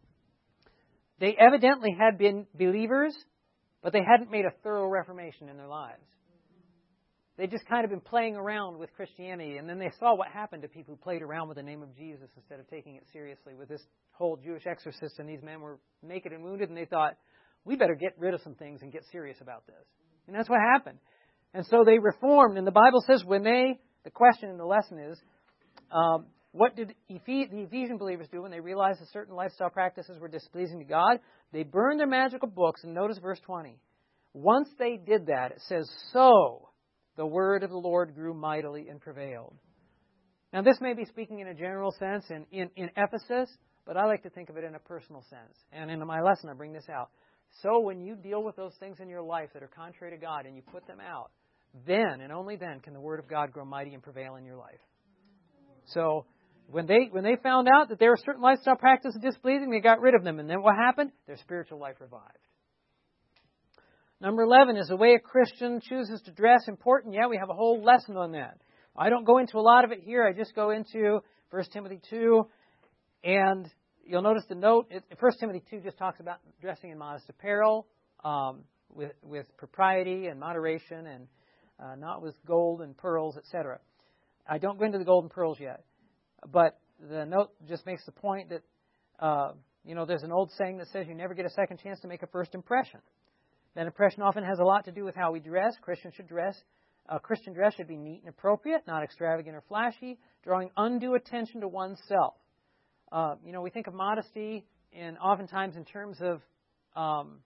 They evidently had been believers, but they hadn't made a thorough reformation in their lives. They'd just kind of been playing around with Christianity, and then they saw what happened to people who played around with the name of Jesus instead of taking it seriously with this whole Jewish exorcist, and these men were naked and wounded, and they thought, we better get rid of some things and get serious about this. And that's what happened. And so they reformed, and the Bible says when they, the question in the lesson is, um, what did Ephes- the Ephesian believers do when they realized that certain lifestyle practices were displeasing to God? They burned their magical books, and notice verse twenty. Once they did that, it says, "So the word of the Lord grew mightily and prevailed." Now, this may be speaking in a general sense in, in, in Ephesus, but I like to think of it in a personal sense. And in my lesson, I bring this out. So when you deal with those things in your life that are contrary to God and you put them out, then and only then can the word of God grow mighty and prevail in your life. So when they when they found out that there were certain lifestyle practices displeasing, they got rid of them. And then what happened? Their spiritual life revived. Number eleven, is the way a Christian chooses to dress important? Yeah, we have a whole lesson on that. I don't go into a lot of it here. I just go into First Timothy two. And you'll notice the note, First Timothy two just talks about dressing in modest apparel, um, with, with propriety and moderation, and uh, not with gold and pearls, et cetera. I don't go into the gold and pearls yet. But the note just makes the point that, uh, you know, there's an old saying that says you never get a second chance to make a first impression. That impression often has a lot to do with how we dress. Christians should dress. Uh, Christian dress should be neat and appropriate, not extravagant or flashy, drawing undue attention to oneself. Uh, you know, we think of modesty in oftentimes in terms of um,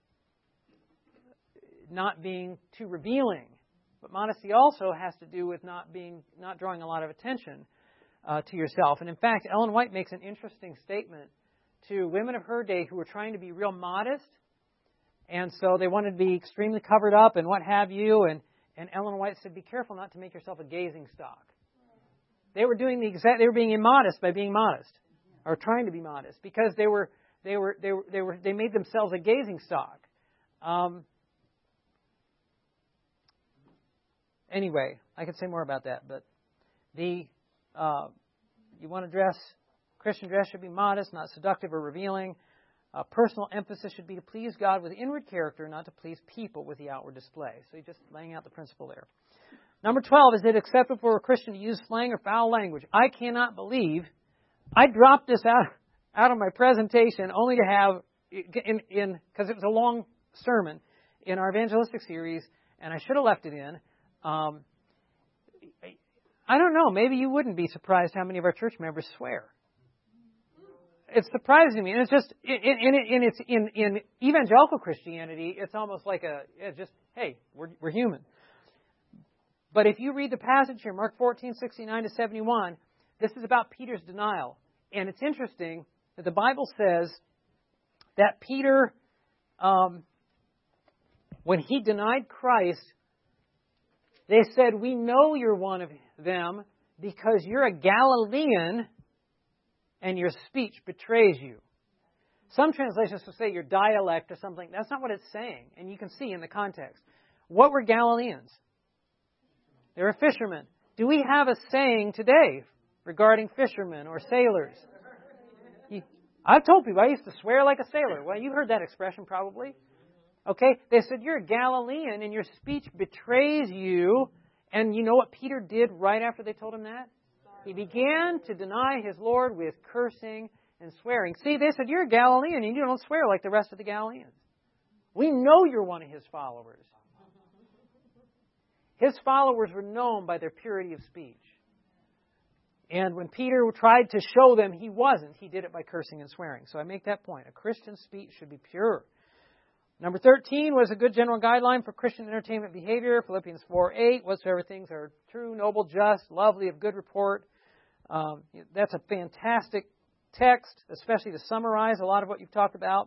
not being too revealing, but modesty also has to do with not being, not drawing a lot of attention uh, to yourself. And in fact, Ellen White makes an interesting statement to women of her day who were trying to be real modest. And so they wanted to be extremely covered up and what have you. And, and Ellen White said, be careful not to make yourself a gazing stock. They were doing the exact, they were being immodest by being modest, or trying to be modest, because they were, they were, they were, they were, they made themselves a gazing stock. Um, anyway, I could say more about that, but the, uh, you want to dress, Christian dress should be modest, not seductive or revealing. Uh, personal emphasis should be to please God with inward character, not to please people with the outward display. So you're just laying out the principle there. Number twelve, is it acceptable for a Christian to use slang or foul language? I cannot believe I dropped this out, out of my presentation only to have, in in because it was a long sermon in our evangelistic series, and I should have left it in. Um, I don't know. Maybe you wouldn't be surprised how many of our church members swear. It's surprising me, and it's just in in, in it's in, in evangelical Christianity, it's almost like a it's just hey, we're we're human. But if you read the passage here, Mark fourteen sixty-nine to seventy-one, this is about Peter's denial, and it's interesting that the Bible says that Peter um, when he denied Christ, they said, we know you're one of them because you're a Galilean and your speech betrays you. Some translations will say your dialect or something. That's not what it's saying. And you can see in the context. What were Galileans? They were fishermen. Do we have a saying today regarding fishermen or sailors? You, I've told people I used to swear like a sailor. Well, you've heard that expression probably. Okay? They said, you're a Galilean and your speech betrays you. And you know what Peter did right after they told him that? He began to deny his Lord with cursing and swearing. See, they said, you're a Galilean and you don't swear like the rest of the Galileans. We know you're one of his followers. His followers were known by their purity of speech. And when Peter tried to show them he wasn't, he did it by cursing and swearing. So I make that point. A Christian speech should be pure. Number thirteen was a good general guideline for Christian entertainment behavior. Philippians four eight, whatsoever things are true, noble, just, lovely, of good report. Um, that's a fantastic text, especially to summarize a lot of what you've talked about.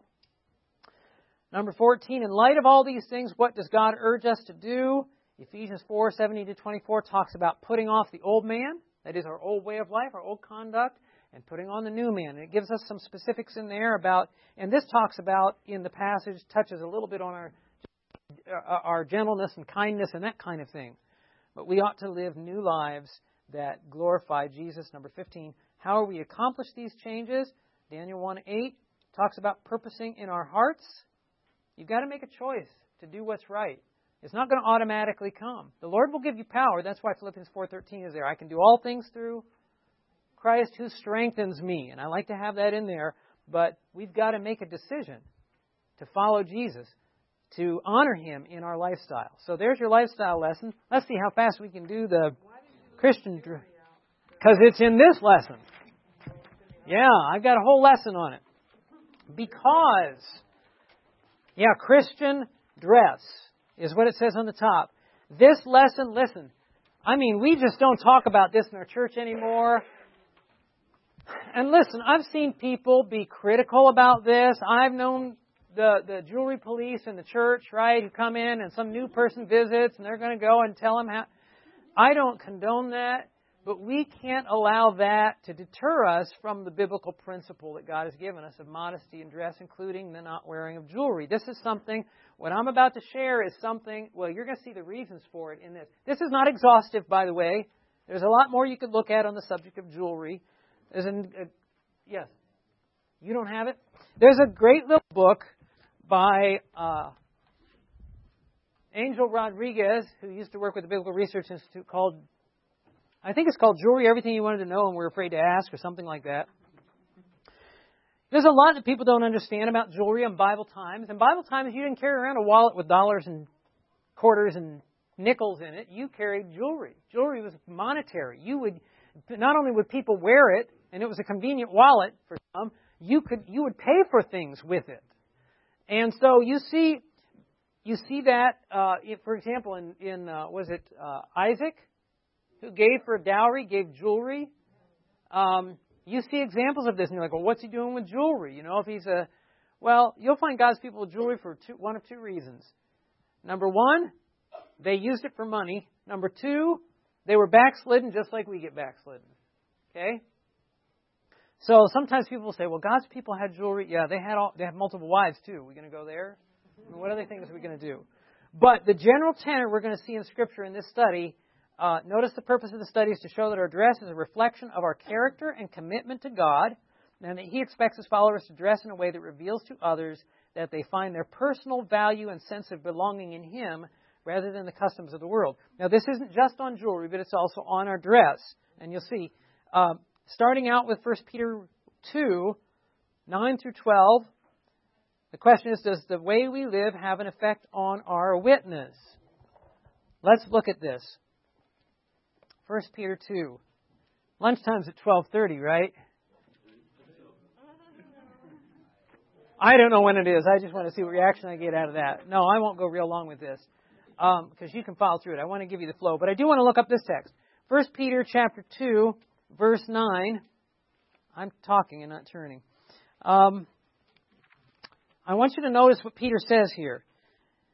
Number fourteen, in light of all these things, what does God urge us to do? Ephesians four seventeen to twenty-four talks about putting off the old man, that is our old way of life, our old conduct, and putting on the new man. And it gives us some specifics in there about, and this talks about, in the passage, touches a little bit on our, our gentleness and kindness and that kind of thing. But we ought to live new lives that glorify Jesus. Number fifteen, how will we accomplish these changes? Daniel one eight talks about purposing in our hearts. You've got to make a choice to do what's right. It's not going to automatically come. The Lord will give you power. That's why Philippians four thirteen is there. I can do all things through Christ who strengthens me. And I like to have that in there. But we've got to make a decision to follow Jesus, to honor Him in our lifestyle. So there's your lifestyle lesson. Let's see how fast we can do the Christian... Because it's in this lesson. Yeah, I've got a whole lesson on it. Because, yeah, Christian dress is what it says on the top. This lesson, listen, I mean, we just don't talk about this in our church anymore. And listen, I've seen people be critical about this. I've known the, the jewelry police in the church, right, who come in and some new person visits and they're going to go and tell them how. I don't condone that, but we can't allow that to deter us from the biblical principle that God has given us of modesty in dress, including the not wearing of jewelry. This is something, what I'm about to share is something, well, you're going to see the reasons for it in this. This is not exhaustive, by the way. There's a lot more you could look at on the subject of jewelry. There's a, a yes, you don't have it? There's a great little book by uh, Angel Rodriguez, who used to work with the Biblical Research Institute, called, I think it's called Jewelry, Everything You Wanted to Know and Were Afraid to Ask, or something like that. There's a lot that people don't understand about jewelry in Bible times. In Bible times, you didn't carry around a wallet with dollars and quarters and nickels in it. You carried jewelry. Jewelry was monetary. You would, not only would people wear it, and it was a convenient wallet for some, you could you would pay for things with it. And so you see, you see that, uh, for example, in in uh, was it uh, Isaac, who gave for a dowry, gave jewelry. Um, you see examples of this, and you're like, well, what's he doing with jewelry? You know, if he's a, well, you'll find God's people with jewelry for two, one of two reasons. Number one, they used it for money. Number two, they were backslidden just like we get backslidden. Okay? So sometimes people will say, well, God's people had jewelry. Yeah, they had all, they had multiple wives too. Are we going to go there? I mean, what other things are we going to do? But the general tenet we're going to see in Scripture in this study, uh, notice the purpose of the study is to show that our dress is a reflection of our character and commitment to God, and that He expects His followers to dress in a way that reveals to others that they find their personal value and sense of belonging in Him rather than the customs of the world. Now, this isn't just on jewelry, but it's also on our dress. And you'll see, uh, starting out with First Peter two, nine through twelve, the question is, does the way we live have an effect on our witness? Let's look at this. First Peter two. Lunchtime's at twelve thirty, right? I don't know when it is. I just want to see what reaction I get out of that. No, I won't go real long with this, um, because you can follow through it. I want to give you the flow. But I do want to look up this text. First Peter chapter two, verse nine. I'm talking and not turning. Um, I want you to notice what Peter says here.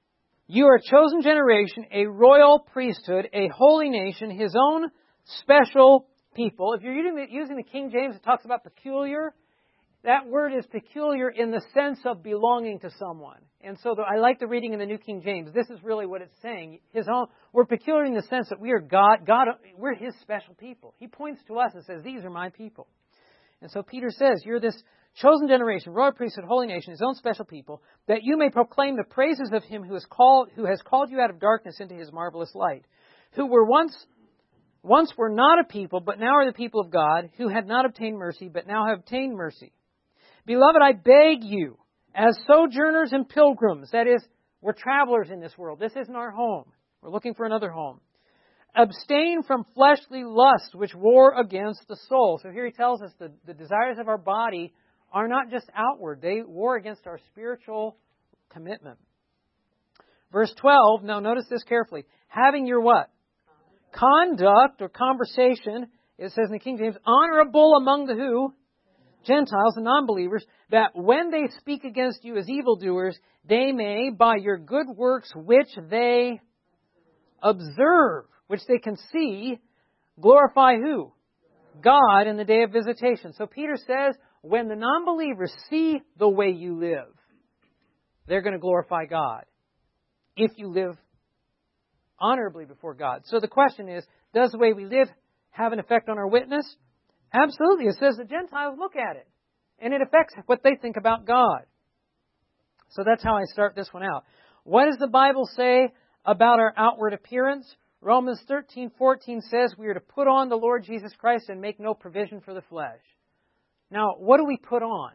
You are a chosen generation, a royal priesthood, a holy nation, His own special people. If you're using the, using the King James, it talks about peculiar. That word is peculiar in the sense of belonging to someone. And so the, I like the reading in the New King James. This is really what it's saying. His own, we're peculiar in the sense that we are God, God, we're His special people. He points to us and says, these are my people. And so Peter says, you're this chosen generation, royal priesthood, holy nation, His own special people, that you may proclaim the praises of Him who has called, who has called you out of darkness into His marvelous light, who were once, once were not a people, but now are the people of God, who had not obtained mercy, but now have obtained mercy. Beloved, I beg you, as sojourners and pilgrims, that is, we're travelers in this world. This isn't our home. We're looking for another home. Abstain from fleshly lusts which war against the soul. So here he tells us that the desires of our body are not just outward. They war against our spiritual commitment. Verse twelve, now notice this carefully. Having your what? Conduct or conversation, it says in the King James, honorable among the who? Gentiles and non-believers, that when they speak against you as evildoers, they may, by your good works which they observe, which they can see, glorify who? God in the day of visitation. So Peter says, when the non-believers see the way you live, they're going to glorify God if you live honorably before God. So the question is, does the way we live have an effect on our witness? Absolutely. It says the Gentiles look at it, and it affects what they think about God. So that's how I start this one out. What does the Bible say about our outward appearance? Romans thirteen fourteen says we are to put on the Lord Jesus Christ and make no provision for the flesh. Now, what do we put on?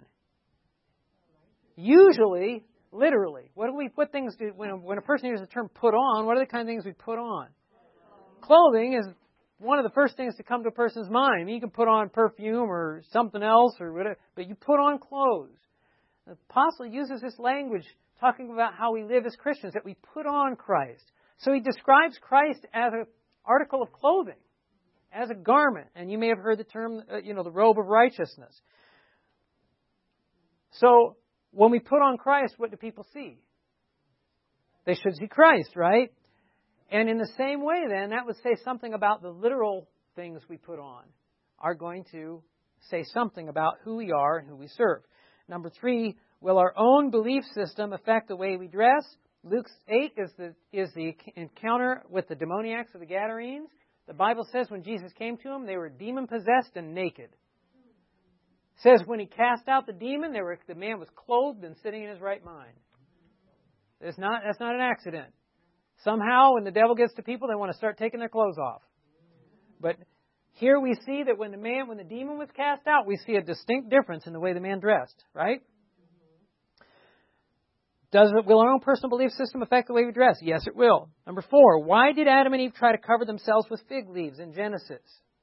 Usually, literally, what do we put things to, when a, when a person uses the term put on, what are the kind of things we put on? Clothing is one of the first things to come to a person's mind. You can put on perfume or something else or whatever, but you put on clothes. The apostle uses this language talking about how we live as Christians, that we put on Christ. So he describes Christ as an article of clothing, as a garment. And you may have heard the term, uh, you know, the robe of righteousness. So when we put on Christ, what do people see? They should see Christ, right? And in the same way, then, that would say something about the literal things we put on are going to say something about who we are and who we serve. Number three, will our own belief system affect the way we dress? Luke eight is the is the encounter with the demoniacs of the Gadarenes. The Bible says when Jesus came to them, they were demon-possessed and naked. It says when He cast out the demon, they were, the man was clothed and sitting in his right mind. It's not, that's not an accident. Somehow, when the devil gets to people, they want to start taking their clothes off. But here we see that when the man, when the demon was cast out, we see a distinct difference in the way the man dressed, right? Does it, will our own personal belief system affect the way we dress? Yes, it will. Number four, why did Adam and Eve try to cover themselves with fig leaves in Genesis?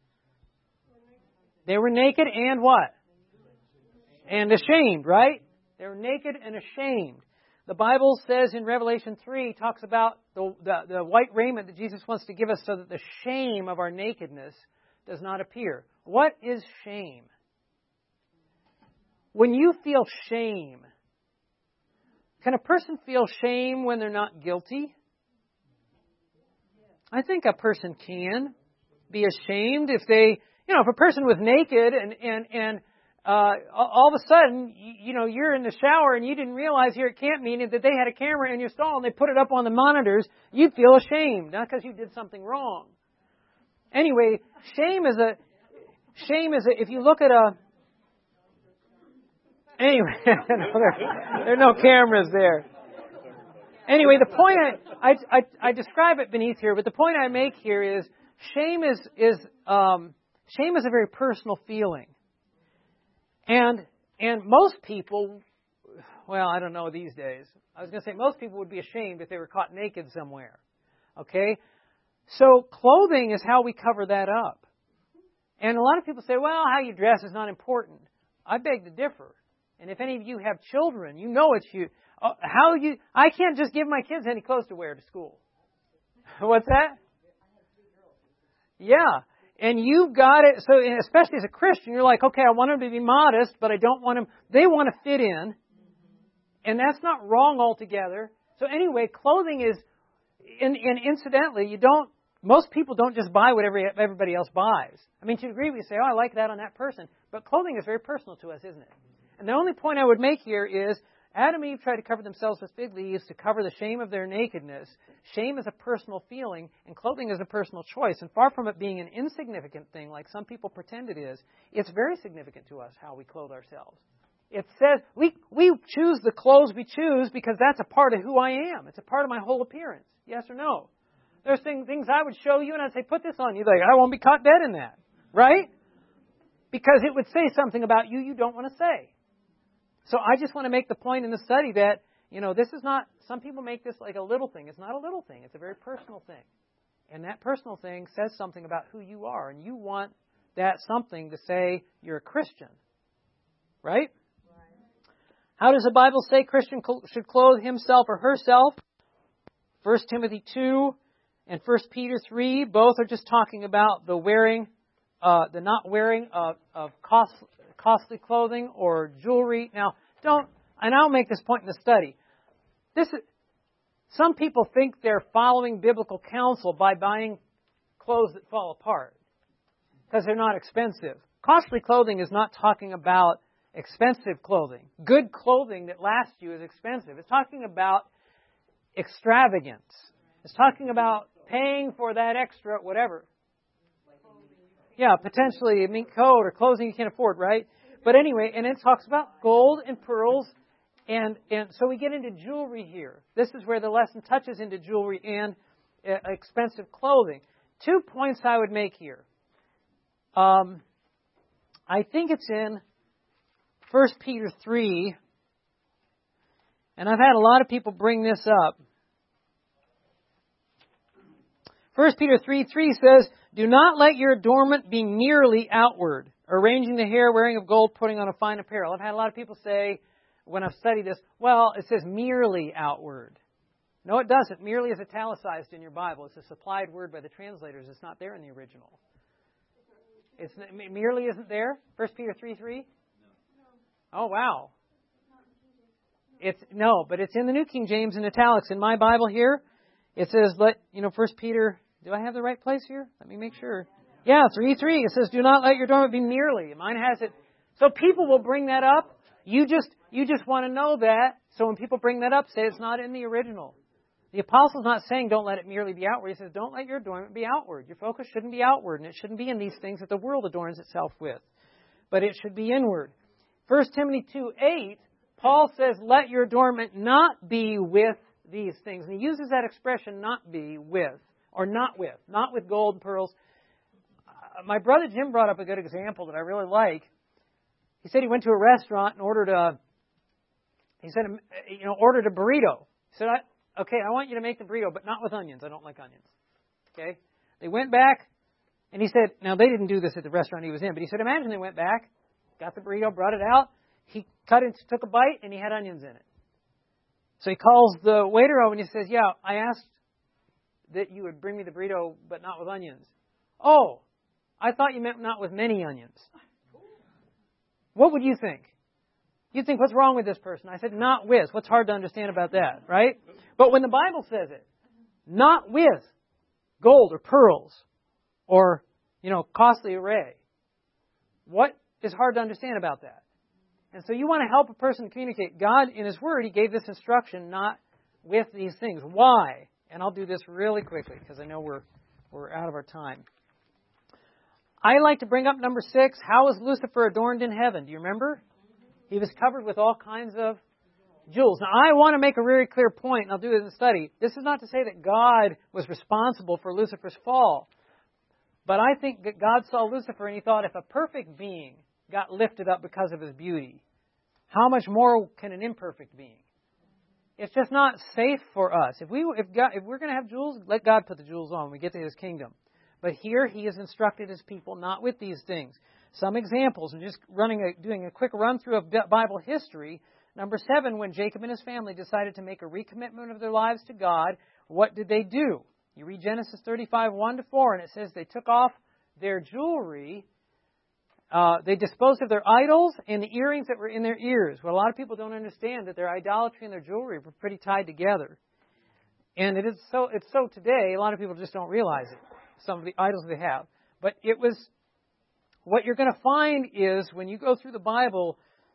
They were naked and what? And ashamed, right? They were naked and ashamed. The Bible says in Revelation three, talks about the, the, the white raiment that Jesus wants to give us so that the shame of our nakedness does not appear. What is shame? When you feel shame, can a person feel shame when they're not guilty? I think a person can be ashamed if they, you know, if a person was naked and, and, and uh, all of a sudden, you, you know, you're in the shower and you didn't realize here at camp meeting that they had a camera in your stall and they put it up on the monitors, you'd feel ashamed, not because you did something wrong. Anyway, shame is a, shame is a, if you look at a, Anyway, no, there, there are no cameras there. Anyway, the point I, I, I, I describe it beneath here, but the point I make here is shame is is um, shame is a very personal feeling, and and most people, well, I don't know these days. I was going to say most people would be ashamed if they were caught naked somewhere. Okay, so clothing is how we cover that up, and a lot of people say, well, how you dress is not important. I beg to differ. And if any of you have children, you know it's you. Uh, how you? I can't just give my kids any clothes to wear to school. What's that? Yeah, and you've got it. So, and especially as a Christian, you're like, okay, I want them to be modest, but I don't want them. They want to fit in, and that's not wrong altogether. So anyway, clothing is, and, and incidentally, you don't, most people don't just buy what every, everybody else buys. I mean, to a degree, we say, oh, I like that on that person. But clothing is very personal to us, isn't it? And the only point I would make here is Adam and Eve tried to cover themselves with fig leaves to cover the shame of their nakedness. Shame is a personal feeling, and clothing is a personal choice. And far from it being an insignificant thing like some people pretend it is, it's very significant to us how we clothe ourselves. It says we, we choose the clothes we choose because that's a part of who I am. It's a part of my whole appearance. Yes or no? There's things, things I would show you and I'd say, put this on. You'd be like, I won't be caught dead in that. Right? Because it would say something about you you don't want to say. So I just want to make the point in the study that, you know, this is not, some people make this like a little thing. It's not a little thing. It's a very personal thing. And that personal thing says something about who you are. And you want that something to say you're a Christian. Right? How does the Bible say Christian should clothe himself or herself? First Timothy two and First Peter three, both are just talking about the wearing, uh, the not wearing of, of cost, costly clothing or jewelry. Now, don't, and I'll make this point in the study. This is, some people think they're following biblical counsel by buying clothes that fall apart because they're not expensive. Costly clothing is not talking about expensive clothing. Good clothing that lasts you is expensive. It's talking about extravagance. It's talking about paying for that extra whatever. Yeah, potentially a mink coat or clothing you can't afford, right? But anyway, and it talks about gold and pearls. And, and so we get into jewelry here. This is where the lesson touches into jewelry and uh, expensive clothing. Two points I would make here. Um, I think it's in First Peter three, and I've had a lot of people bring this up. First Peter three three says, do not let your adornment be merely outward, arranging the hair, wearing of gold, putting on a fine apparel. I've had a lot of people say, when I've studied this, well, it says merely outward. No, it doesn't. Merely is italicized in your Bible. It's a supplied word by the translators. It's not there in the original. It's merely isn't there? First Peter three three? Oh, wow. It's no, but it's in the New King James in italics. In my Bible here, it says, let, you know, First Peter, do I have the right place here? Let me make sure. Yeah, three three. It says, do not let your adornment be merely. Mine has it. So people will bring that up. You just, you just want to know that. So when people bring that up, say it's not in the original. The apostle's not saying don't let it merely be outward. He says don't let your adornment be outward. Your focus shouldn't be outward, and it shouldn't be in these things that the world adorns itself with. But it should be inward. First Timothy two eight, Paul says, let your adornment not be with these things. And he uses that expression, not be with, or not with, not with gold and pearls. Uh, my brother Jim brought up a good example that I really like. He said he went to a restaurant and ordered a, he said, you know, ordered a burrito. He said, I, okay, I want you to make the burrito, but not with onions. I don't like onions. Okay? They went back, and he said, now they didn't do this at the restaurant he was in, but he said, imagine they went back, got the burrito, brought it out. He cut it, took a bite, and he had onions in it. So he calls the waiter over and he says, yeah, I asked that you would bring me the burrito, but not with onions. Oh, I thought you meant not with many onions. What would you think? You'd think, what's wrong with this person? I said, not with. What's hard to understand about that, right? But when the Bible says it, not with gold or pearls or, you know, costly array, what is hard to understand about that? And so you want to help a person communicate. God, in His Word, He gave this instruction, not with these things. Why? And I'll do this really quickly because I know we're we're out of our time. I like to bring up number six. How was Lucifer adorned in heaven? Do you remember? He was covered with all kinds of jewels. Now, I want to make a very clear point, and I'll do it in the study. This is not to say that God was responsible for Lucifer's fall. But I think that God saw Lucifer and He thought, if a perfect being got lifted up because of his beauty, how much more can an imperfect being? It's just not safe for us. If we if God, if we're going to have jewels, let God put the jewels on when we get to His kingdom. But here He has instructed His people not with these things. Some examples, and just running a, doing a quick run through of Bible history. Number seven, when Jacob and his family decided to make a recommitment of their lives to God, what did they do? You read Genesis thirty-five, one to four, and it says they took off their jewelry. Uh, they disposed of their idols and the earrings that were in their ears. Well, a lot of people don't understand that their idolatry and their jewelry were pretty tied together. And it is so. It's so today. A lot of people just don't realize it. Some of the idols they have, but it was. What you're going to find is when you go through the Bible,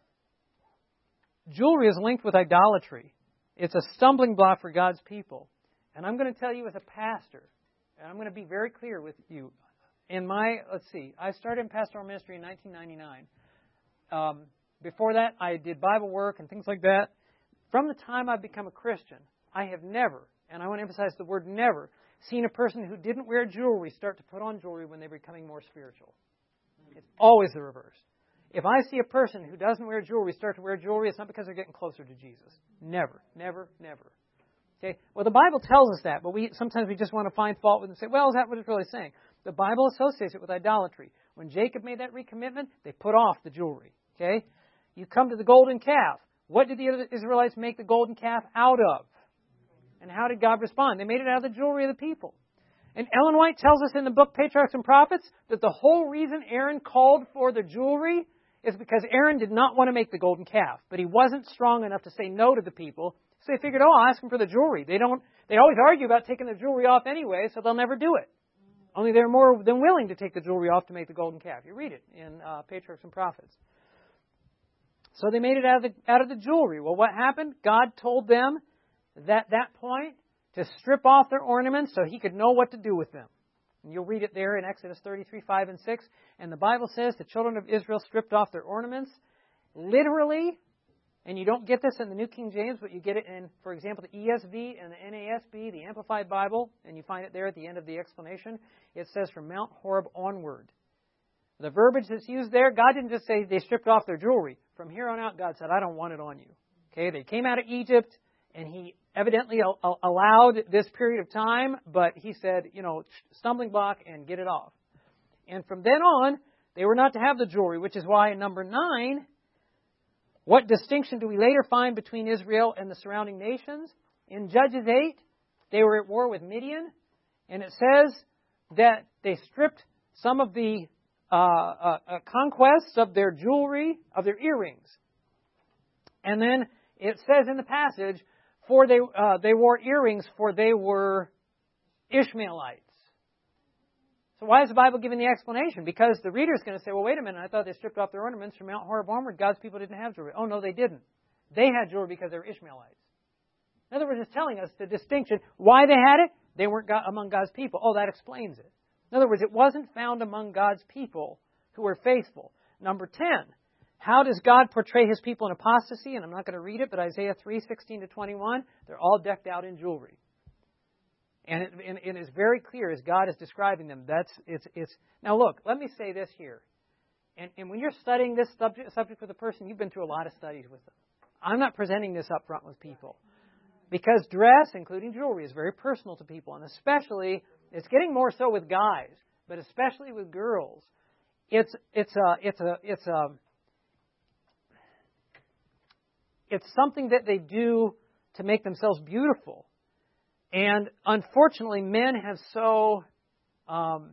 jewelry is linked with idolatry. It's a stumbling block for God's people. And I'm going to tell you as a pastor, and I'm going to be very clear with you. In my, let's see, I started in pastoral ministry in nineteen ninety-nine. Um, before that, I did Bible work and things like that. From the time I've become a Christian, I have never, and I want to emphasize the word never, seen a person who didn't wear jewelry start to put on jewelry when they're becoming more spiritual. It's always the reverse. If I see a person who doesn't wear jewelry start to wear jewelry, it's not because they're getting closer to Jesus. Never, never, never. Okay. Well, the Bible tells us that, but we sometimes we just want to find fault with it and say, well, is that what it's really saying? The Bible associates it with idolatry. When Jacob made that recommitment, they put off the jewelry. Okay. You come to the golden calf. What did the Israelites make the golden calf out of? And how did God respond? They made it out of the jewelry of the people. And Ellen White tells us in the book Patriarchs and Prophets that the whole reason Aaron called for the jewelry is because Aaron did not want to make the golden calf, but he wasn't strong enough to say no to the people. So they figured, oh, I'll ask them for the jewelry. They don't. They always argue about taking the jewelry off anyway, so they'll never do it. Only they're more than willing to take the jewelry off to make the golden calf. You read it in uh, Patriarchs and Prophets. So they made it out of the, out of the jewelry. Well, what happened? God told them at that point to strip off their ornaments so he could know what to do with them. And you'll read it there in Exodus thirty-three, five, and six. And the Bible says the children of Israel stripped off their ornaments. Literally, and you don't get this in the New King James, but you get it in, for example, the E S V and the N A S B, the Amplified Bible, and you find it there at the end of the explanation. It says from Mount Horeb onward. The verbiage that's used there, God didn't just say they stripped off their jewelry. From here on out, God said, I don't want it on you. Okay, they came out of Egypt, and he evidently allowed this period of time, but he said, you know, stumbling block and get it off. And from then on, they were not to have the jewelry, which is why in number nine, what distinction do we later find between Israel and the surrounding nations? In Judges eight, they were at war with Midian, and it says that they stripped some of the uh, uh, uh, conquests of their jewelry, of their earrings. And then it says in the passage, For they uh, they wore earrings, for they were Ishmaelites. So why is the Bible giving the explanation? Because the reader is going to say, well, wait a minute, I thought they stripped off their ornaments from Mount Horeb onward. God's people didn't have jewelry. Oh, no, they didn't. They had jewelry because they were Ishmaelites. In other words, it's telling us the distinction. Why they had it? They weren't God, among God's people. Oh, that explains it. In other words, it wasn't found among God's people who were faithful. Number ten. How does God portray His people in apostasy? And I'm not going to read it, but Isaiah three, sixteen to twenty-one, they're all decked out in jewelry. And it, and it is very clear as God is describing them. That's it's it's. Now look, let me say this here. And, and when you're studying this subject, subject with a person, you've been through a lot of studies with them. I'm not presenting this up front with people. Because dress, including jewelry, is very personal to people. And especially, it's getting more so with guys, but especially with girls. It's it's a it's a it's a It's something that they do to make themselves beautiful. And unfortunately, men have so um,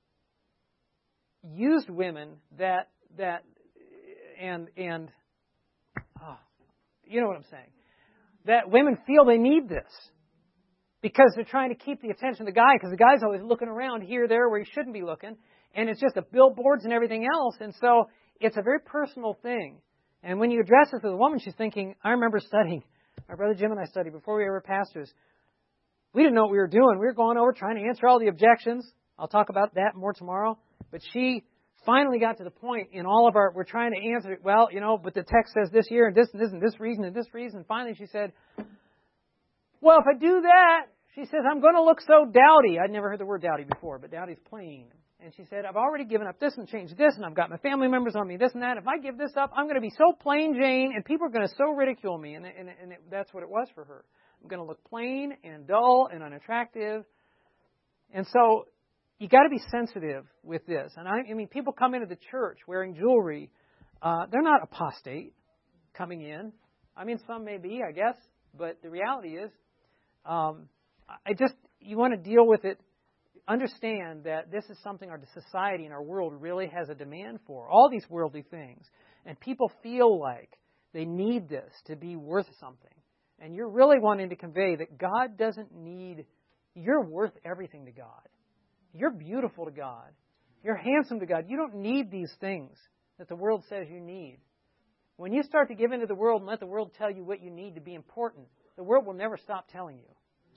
used women that, that and, and oh, you know what I'm saying, that women feel they need this because they're trying to keep the attention of the guy, because the guy's always looking around here, there, where he shouldn't be looking. And it's just the billboards and everything else. And so it's a very personal thing. And when you address this with a woman, she's thinking, I remember studying, my brother Jim and I studied before we were pastors. We didn't know what we were doing. We were going over trying to answer all the objections. I'll talk about that more tomorrow. But she finally got to the point in all of our, we're trying to answer it, well, you know, but the text says this here and this and this and this reason and this reason. And finally she said, well, if I do that, she says, I'm going to look so dowdy. I'd never heard the word dowdy before, but dowdy's plain. And she said, I've already given up this and changed this, and I've got my family members on me, this and that. If I give this up, I'm going to be so plain Jane, and people are going to so ridicule me. And, and, and it, that's what it was for her. I'm going to look plain and dull and unattractive. And so you got to be sensitive with this. And I, I mean, people come into the church wearing jewelry. Uh, they're not apostate coming in. I mean, some may be, I guess. But the reality is, um, I just, you want to deal with it. Understand that this is something our society and our world really has a demand for. All these worldly things. And people feel like they need this to be worth something. and you're really wanting to convey that God doesn't need, you're worth everything to God. You're beautiful to God. You're handsome to God. You don't need these things that the world says you need. When you start to give into the world and let the world tell you what you need to be important, the world will never stop telling you.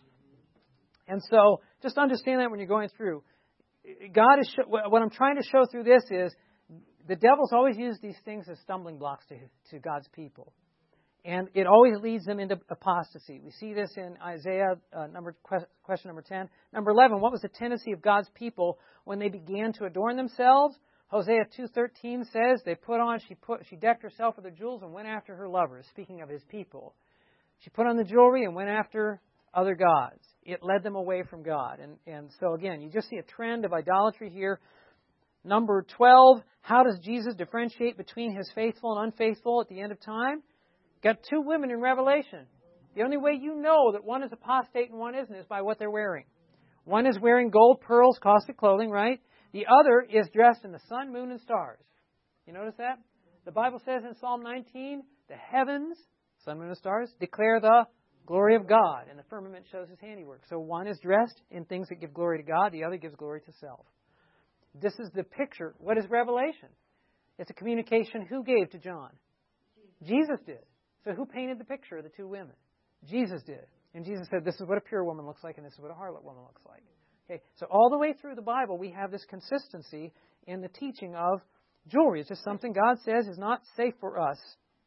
And so, just understand that when you're going through. God is, what I'm trying to show through this is, the devil's always used these things as stumbling blocks to, to God's people. And it always leads them into apostasy. We see this in Isaiah, uh, number question number ten. Number eleven, what was the tendency of God's people when they began to adorn themselves? Hosea two thirteen says, they put on, she put, she decked herself with her jewels and went after her lovers, speaking of his people. She put on the jewelry and went after other gods. It led them away from God. And, and so again, you just see a trend of idolatry here. Number twelve, how does Jesus differentiate between his faithful and unfaithful at the end of time? Got two women in Revelation. The only way you know that one is apostate and one isn't is by what they're wearing. One is wearing gold, pearls, costly clothing, right? The other is dressed in the sun, moon, and stars. You notice that? The Bible says in Psalm nineteen, the heavens, sun, moon, and stars, declare the glory of God, and the firmament shows his handiwork. So one is dressed in things that give glory to God, the other gives glory to self. This is the picture. What is Revelation? It's a communication who gave to John? Jesus did. So who painted the picture of the two women? Jesus did. And Jesus said, this is what a pure woman looks like, and this is what a harlot woman looks like. Okay, so all the way through the Bible, we have this consistency in the teaching of jewelry. It's just something God says is not safe for us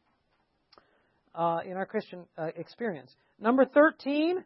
uh, in our Christian uh, experience. Number thirteen,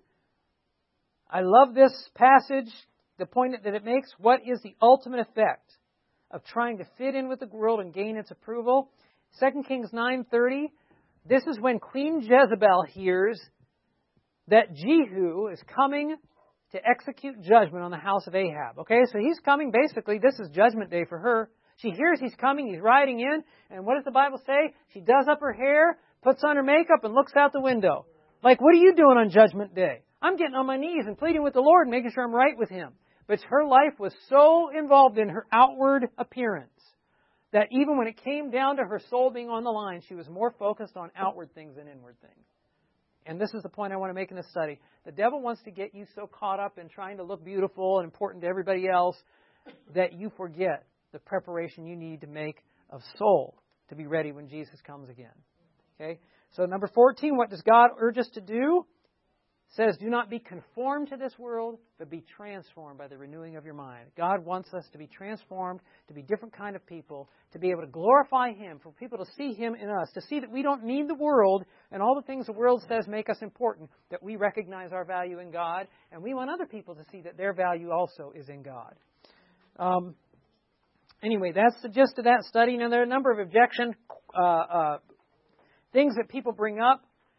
I love this passage, the point that it makes. What is the ultimate effect of trying to fit in with the world and gain its approval? Second Kings nine thirty, this is when Queen Jezebel hears that Jehu is coming to execute judgment on the house of Ahab. Okay, so he's coming, basically, this is judgment day for her. She hears he's coming, he's riding in, and what does the Bible say? She does up her hair, puts on her makeup, and looks out the window. Like, what are you doing on judgment day? I'm getting on my knees and pleading with the Lord and making sure I'm right with him. But her life was so involved in her outward appearance that even when it came down to her soul being on the line, she was more focused on outward things than inward things. And this is the point I want to make in this study. The devil wants to get you so caught up in trying to look beautiful and important to everybody else that you forget the preparation you need to make of soul to be ready when Jesus comes again. Okay? So number fourteen, what does God urge us to do? It says, do not be conformed to this world, but be transformed by the renewing of your mind. God wants us to be transformed, to be different kind of people, to be able to glorify him, for people to see him in us, to see that we don't need the world and all the things the world says make us important, that we recognize our value in God, and we want other people to see that their value also is in God. Um, anyway, that's the gist of that study. Now, there are a number of objection uh, uh, things that people bring up,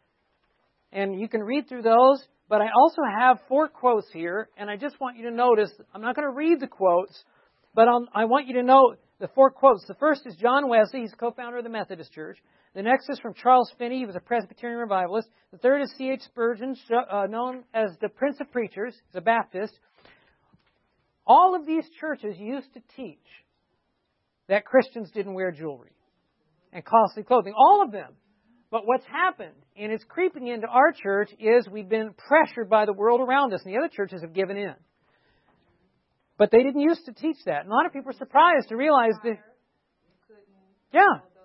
and you can read through those, but I also have four quotes here, and I just want you to notice, I'm not going to read the quotes, but I'll, I want you to know the four quotes. The first is John Wesley, he's co-founder of the Methodist Church. The next is from Charles Finney, he was a Presbyterian revivalist. The third is C H Spurgeon, uh, known as the Prince of Preachers, he's a Baptist. All of these churches used to teach that Christians didn't wear jewelry and costly clothing. All of them. But what's happened, and it's creeping into our church, is we've been pressured by the world around us, and the other churches have given in. But they didn't used to teach that. And a lot of people are surprised to realize that... Yeah.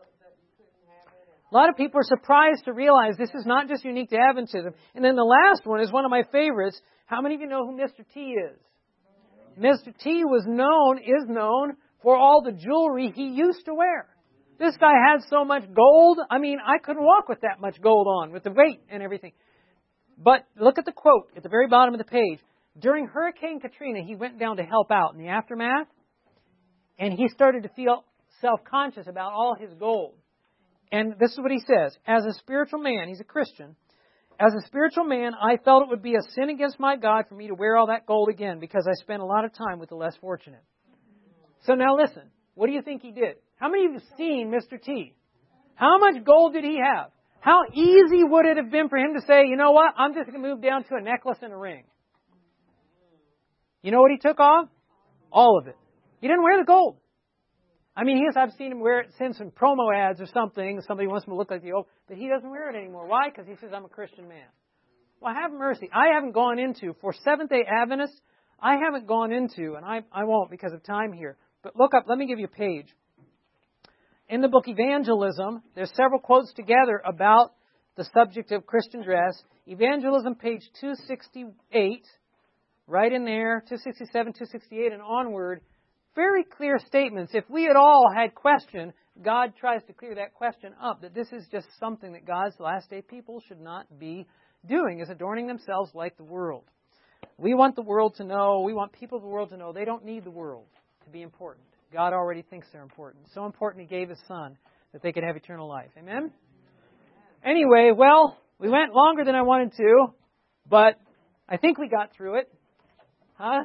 A lot of people are surprised to realize this is not just unique to Adventism. And then the last one is one of my favorites. How many of you know who Mister T is? Mister T was known, is known, for all the jewelry he used to wear. This guy had so much gold. I mean, I couldn't walk with that much gold on, with the weight and everything. But look at the quote at the very bottom of the page. During Hurricane Katrina, he went down to help out in the aftermath, and he started to feel self-conscious about all his gold. And this is what he says. As a spiritual man, he's a Christian, as a spiritual man, I felt it would be a sin against my God for me to wear all that gold again because I spent a lot of time with the less fortunate. So now listen, what do you think he did? How many of you have seen Mister T? How much gold did he have? How easy would it have been for him to say, you know what, I'm just going to move down to a necklace and a ring? You know what he took off? All of it. He didn't wear the gold. I mean, he has, I've seen him wear it, send some promo ads or something. Somebody wants him to look like the old, but he doesn't wear it anymore. Why? Because he says, I'm a Christian man. Well, have mercy. I haven't gone into, for Seventh-day Adventists, I haven't gone into, and I, I won't because of time here, but look up, let me give you a page. In the book Evangelism, there's several quotes together about the subject of Christian dress. Evangelism, page two sixty-eight, right in there, two sixty-seven, two sixty-eight, and onward. Very clear statements. If we at all had question, God tries to clear that question up, that this is just something that God's last day people should not be doing, is adorning themselves like the world. We want the world to know, we want people of the world to know they don't need the world to be important. God already thinks they're important. So important He gave His Son that they could have eternal life. Amen? Anyway, well, we went longer than I wanted to, but I think we got through it. Huh?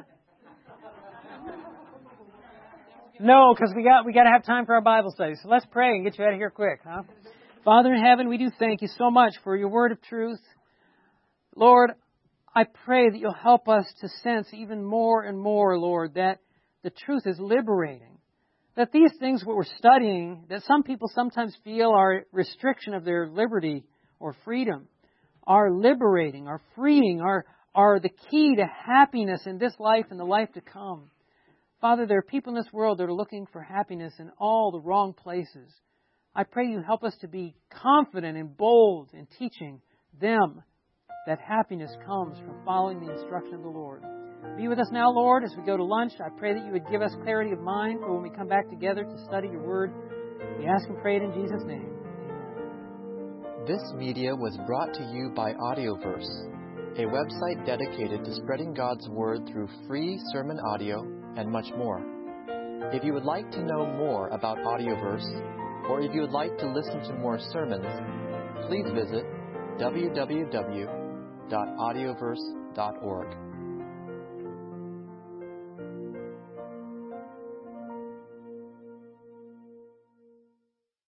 No, because we got we got to have time for our Bible study. So let's pray and get you out of here quick, huh? Father in heaven, we do thank you so much for your word of truth. Lord, I pray that you'll help us to sense even more and more, Lord, that the truth is liberating. That these things what we're studying, that some people sometimes feel are a restriction of their liberty or freedom, are liberating, are freeing, are, are the key to happiness in this life and the life to come. Father, there are people in this world that are looking for happiness in all the wrong places. I pray you help us to be confident and bold in teaching them that happiness comes from following the instruction of the Lord. Be with us now, Lord, as we go to lunch. I pray that you would give us clarity of mind for when we come back together to study your word. We ask and pray it in Jesus' name. This media was brought to you by Audioverse, a website dedicated to spreading God's word through free sermon audio and much more. If you would like to know more about Audioverse, or if you would like to listen to more sermons, please visit w w w dot audioverse dot org.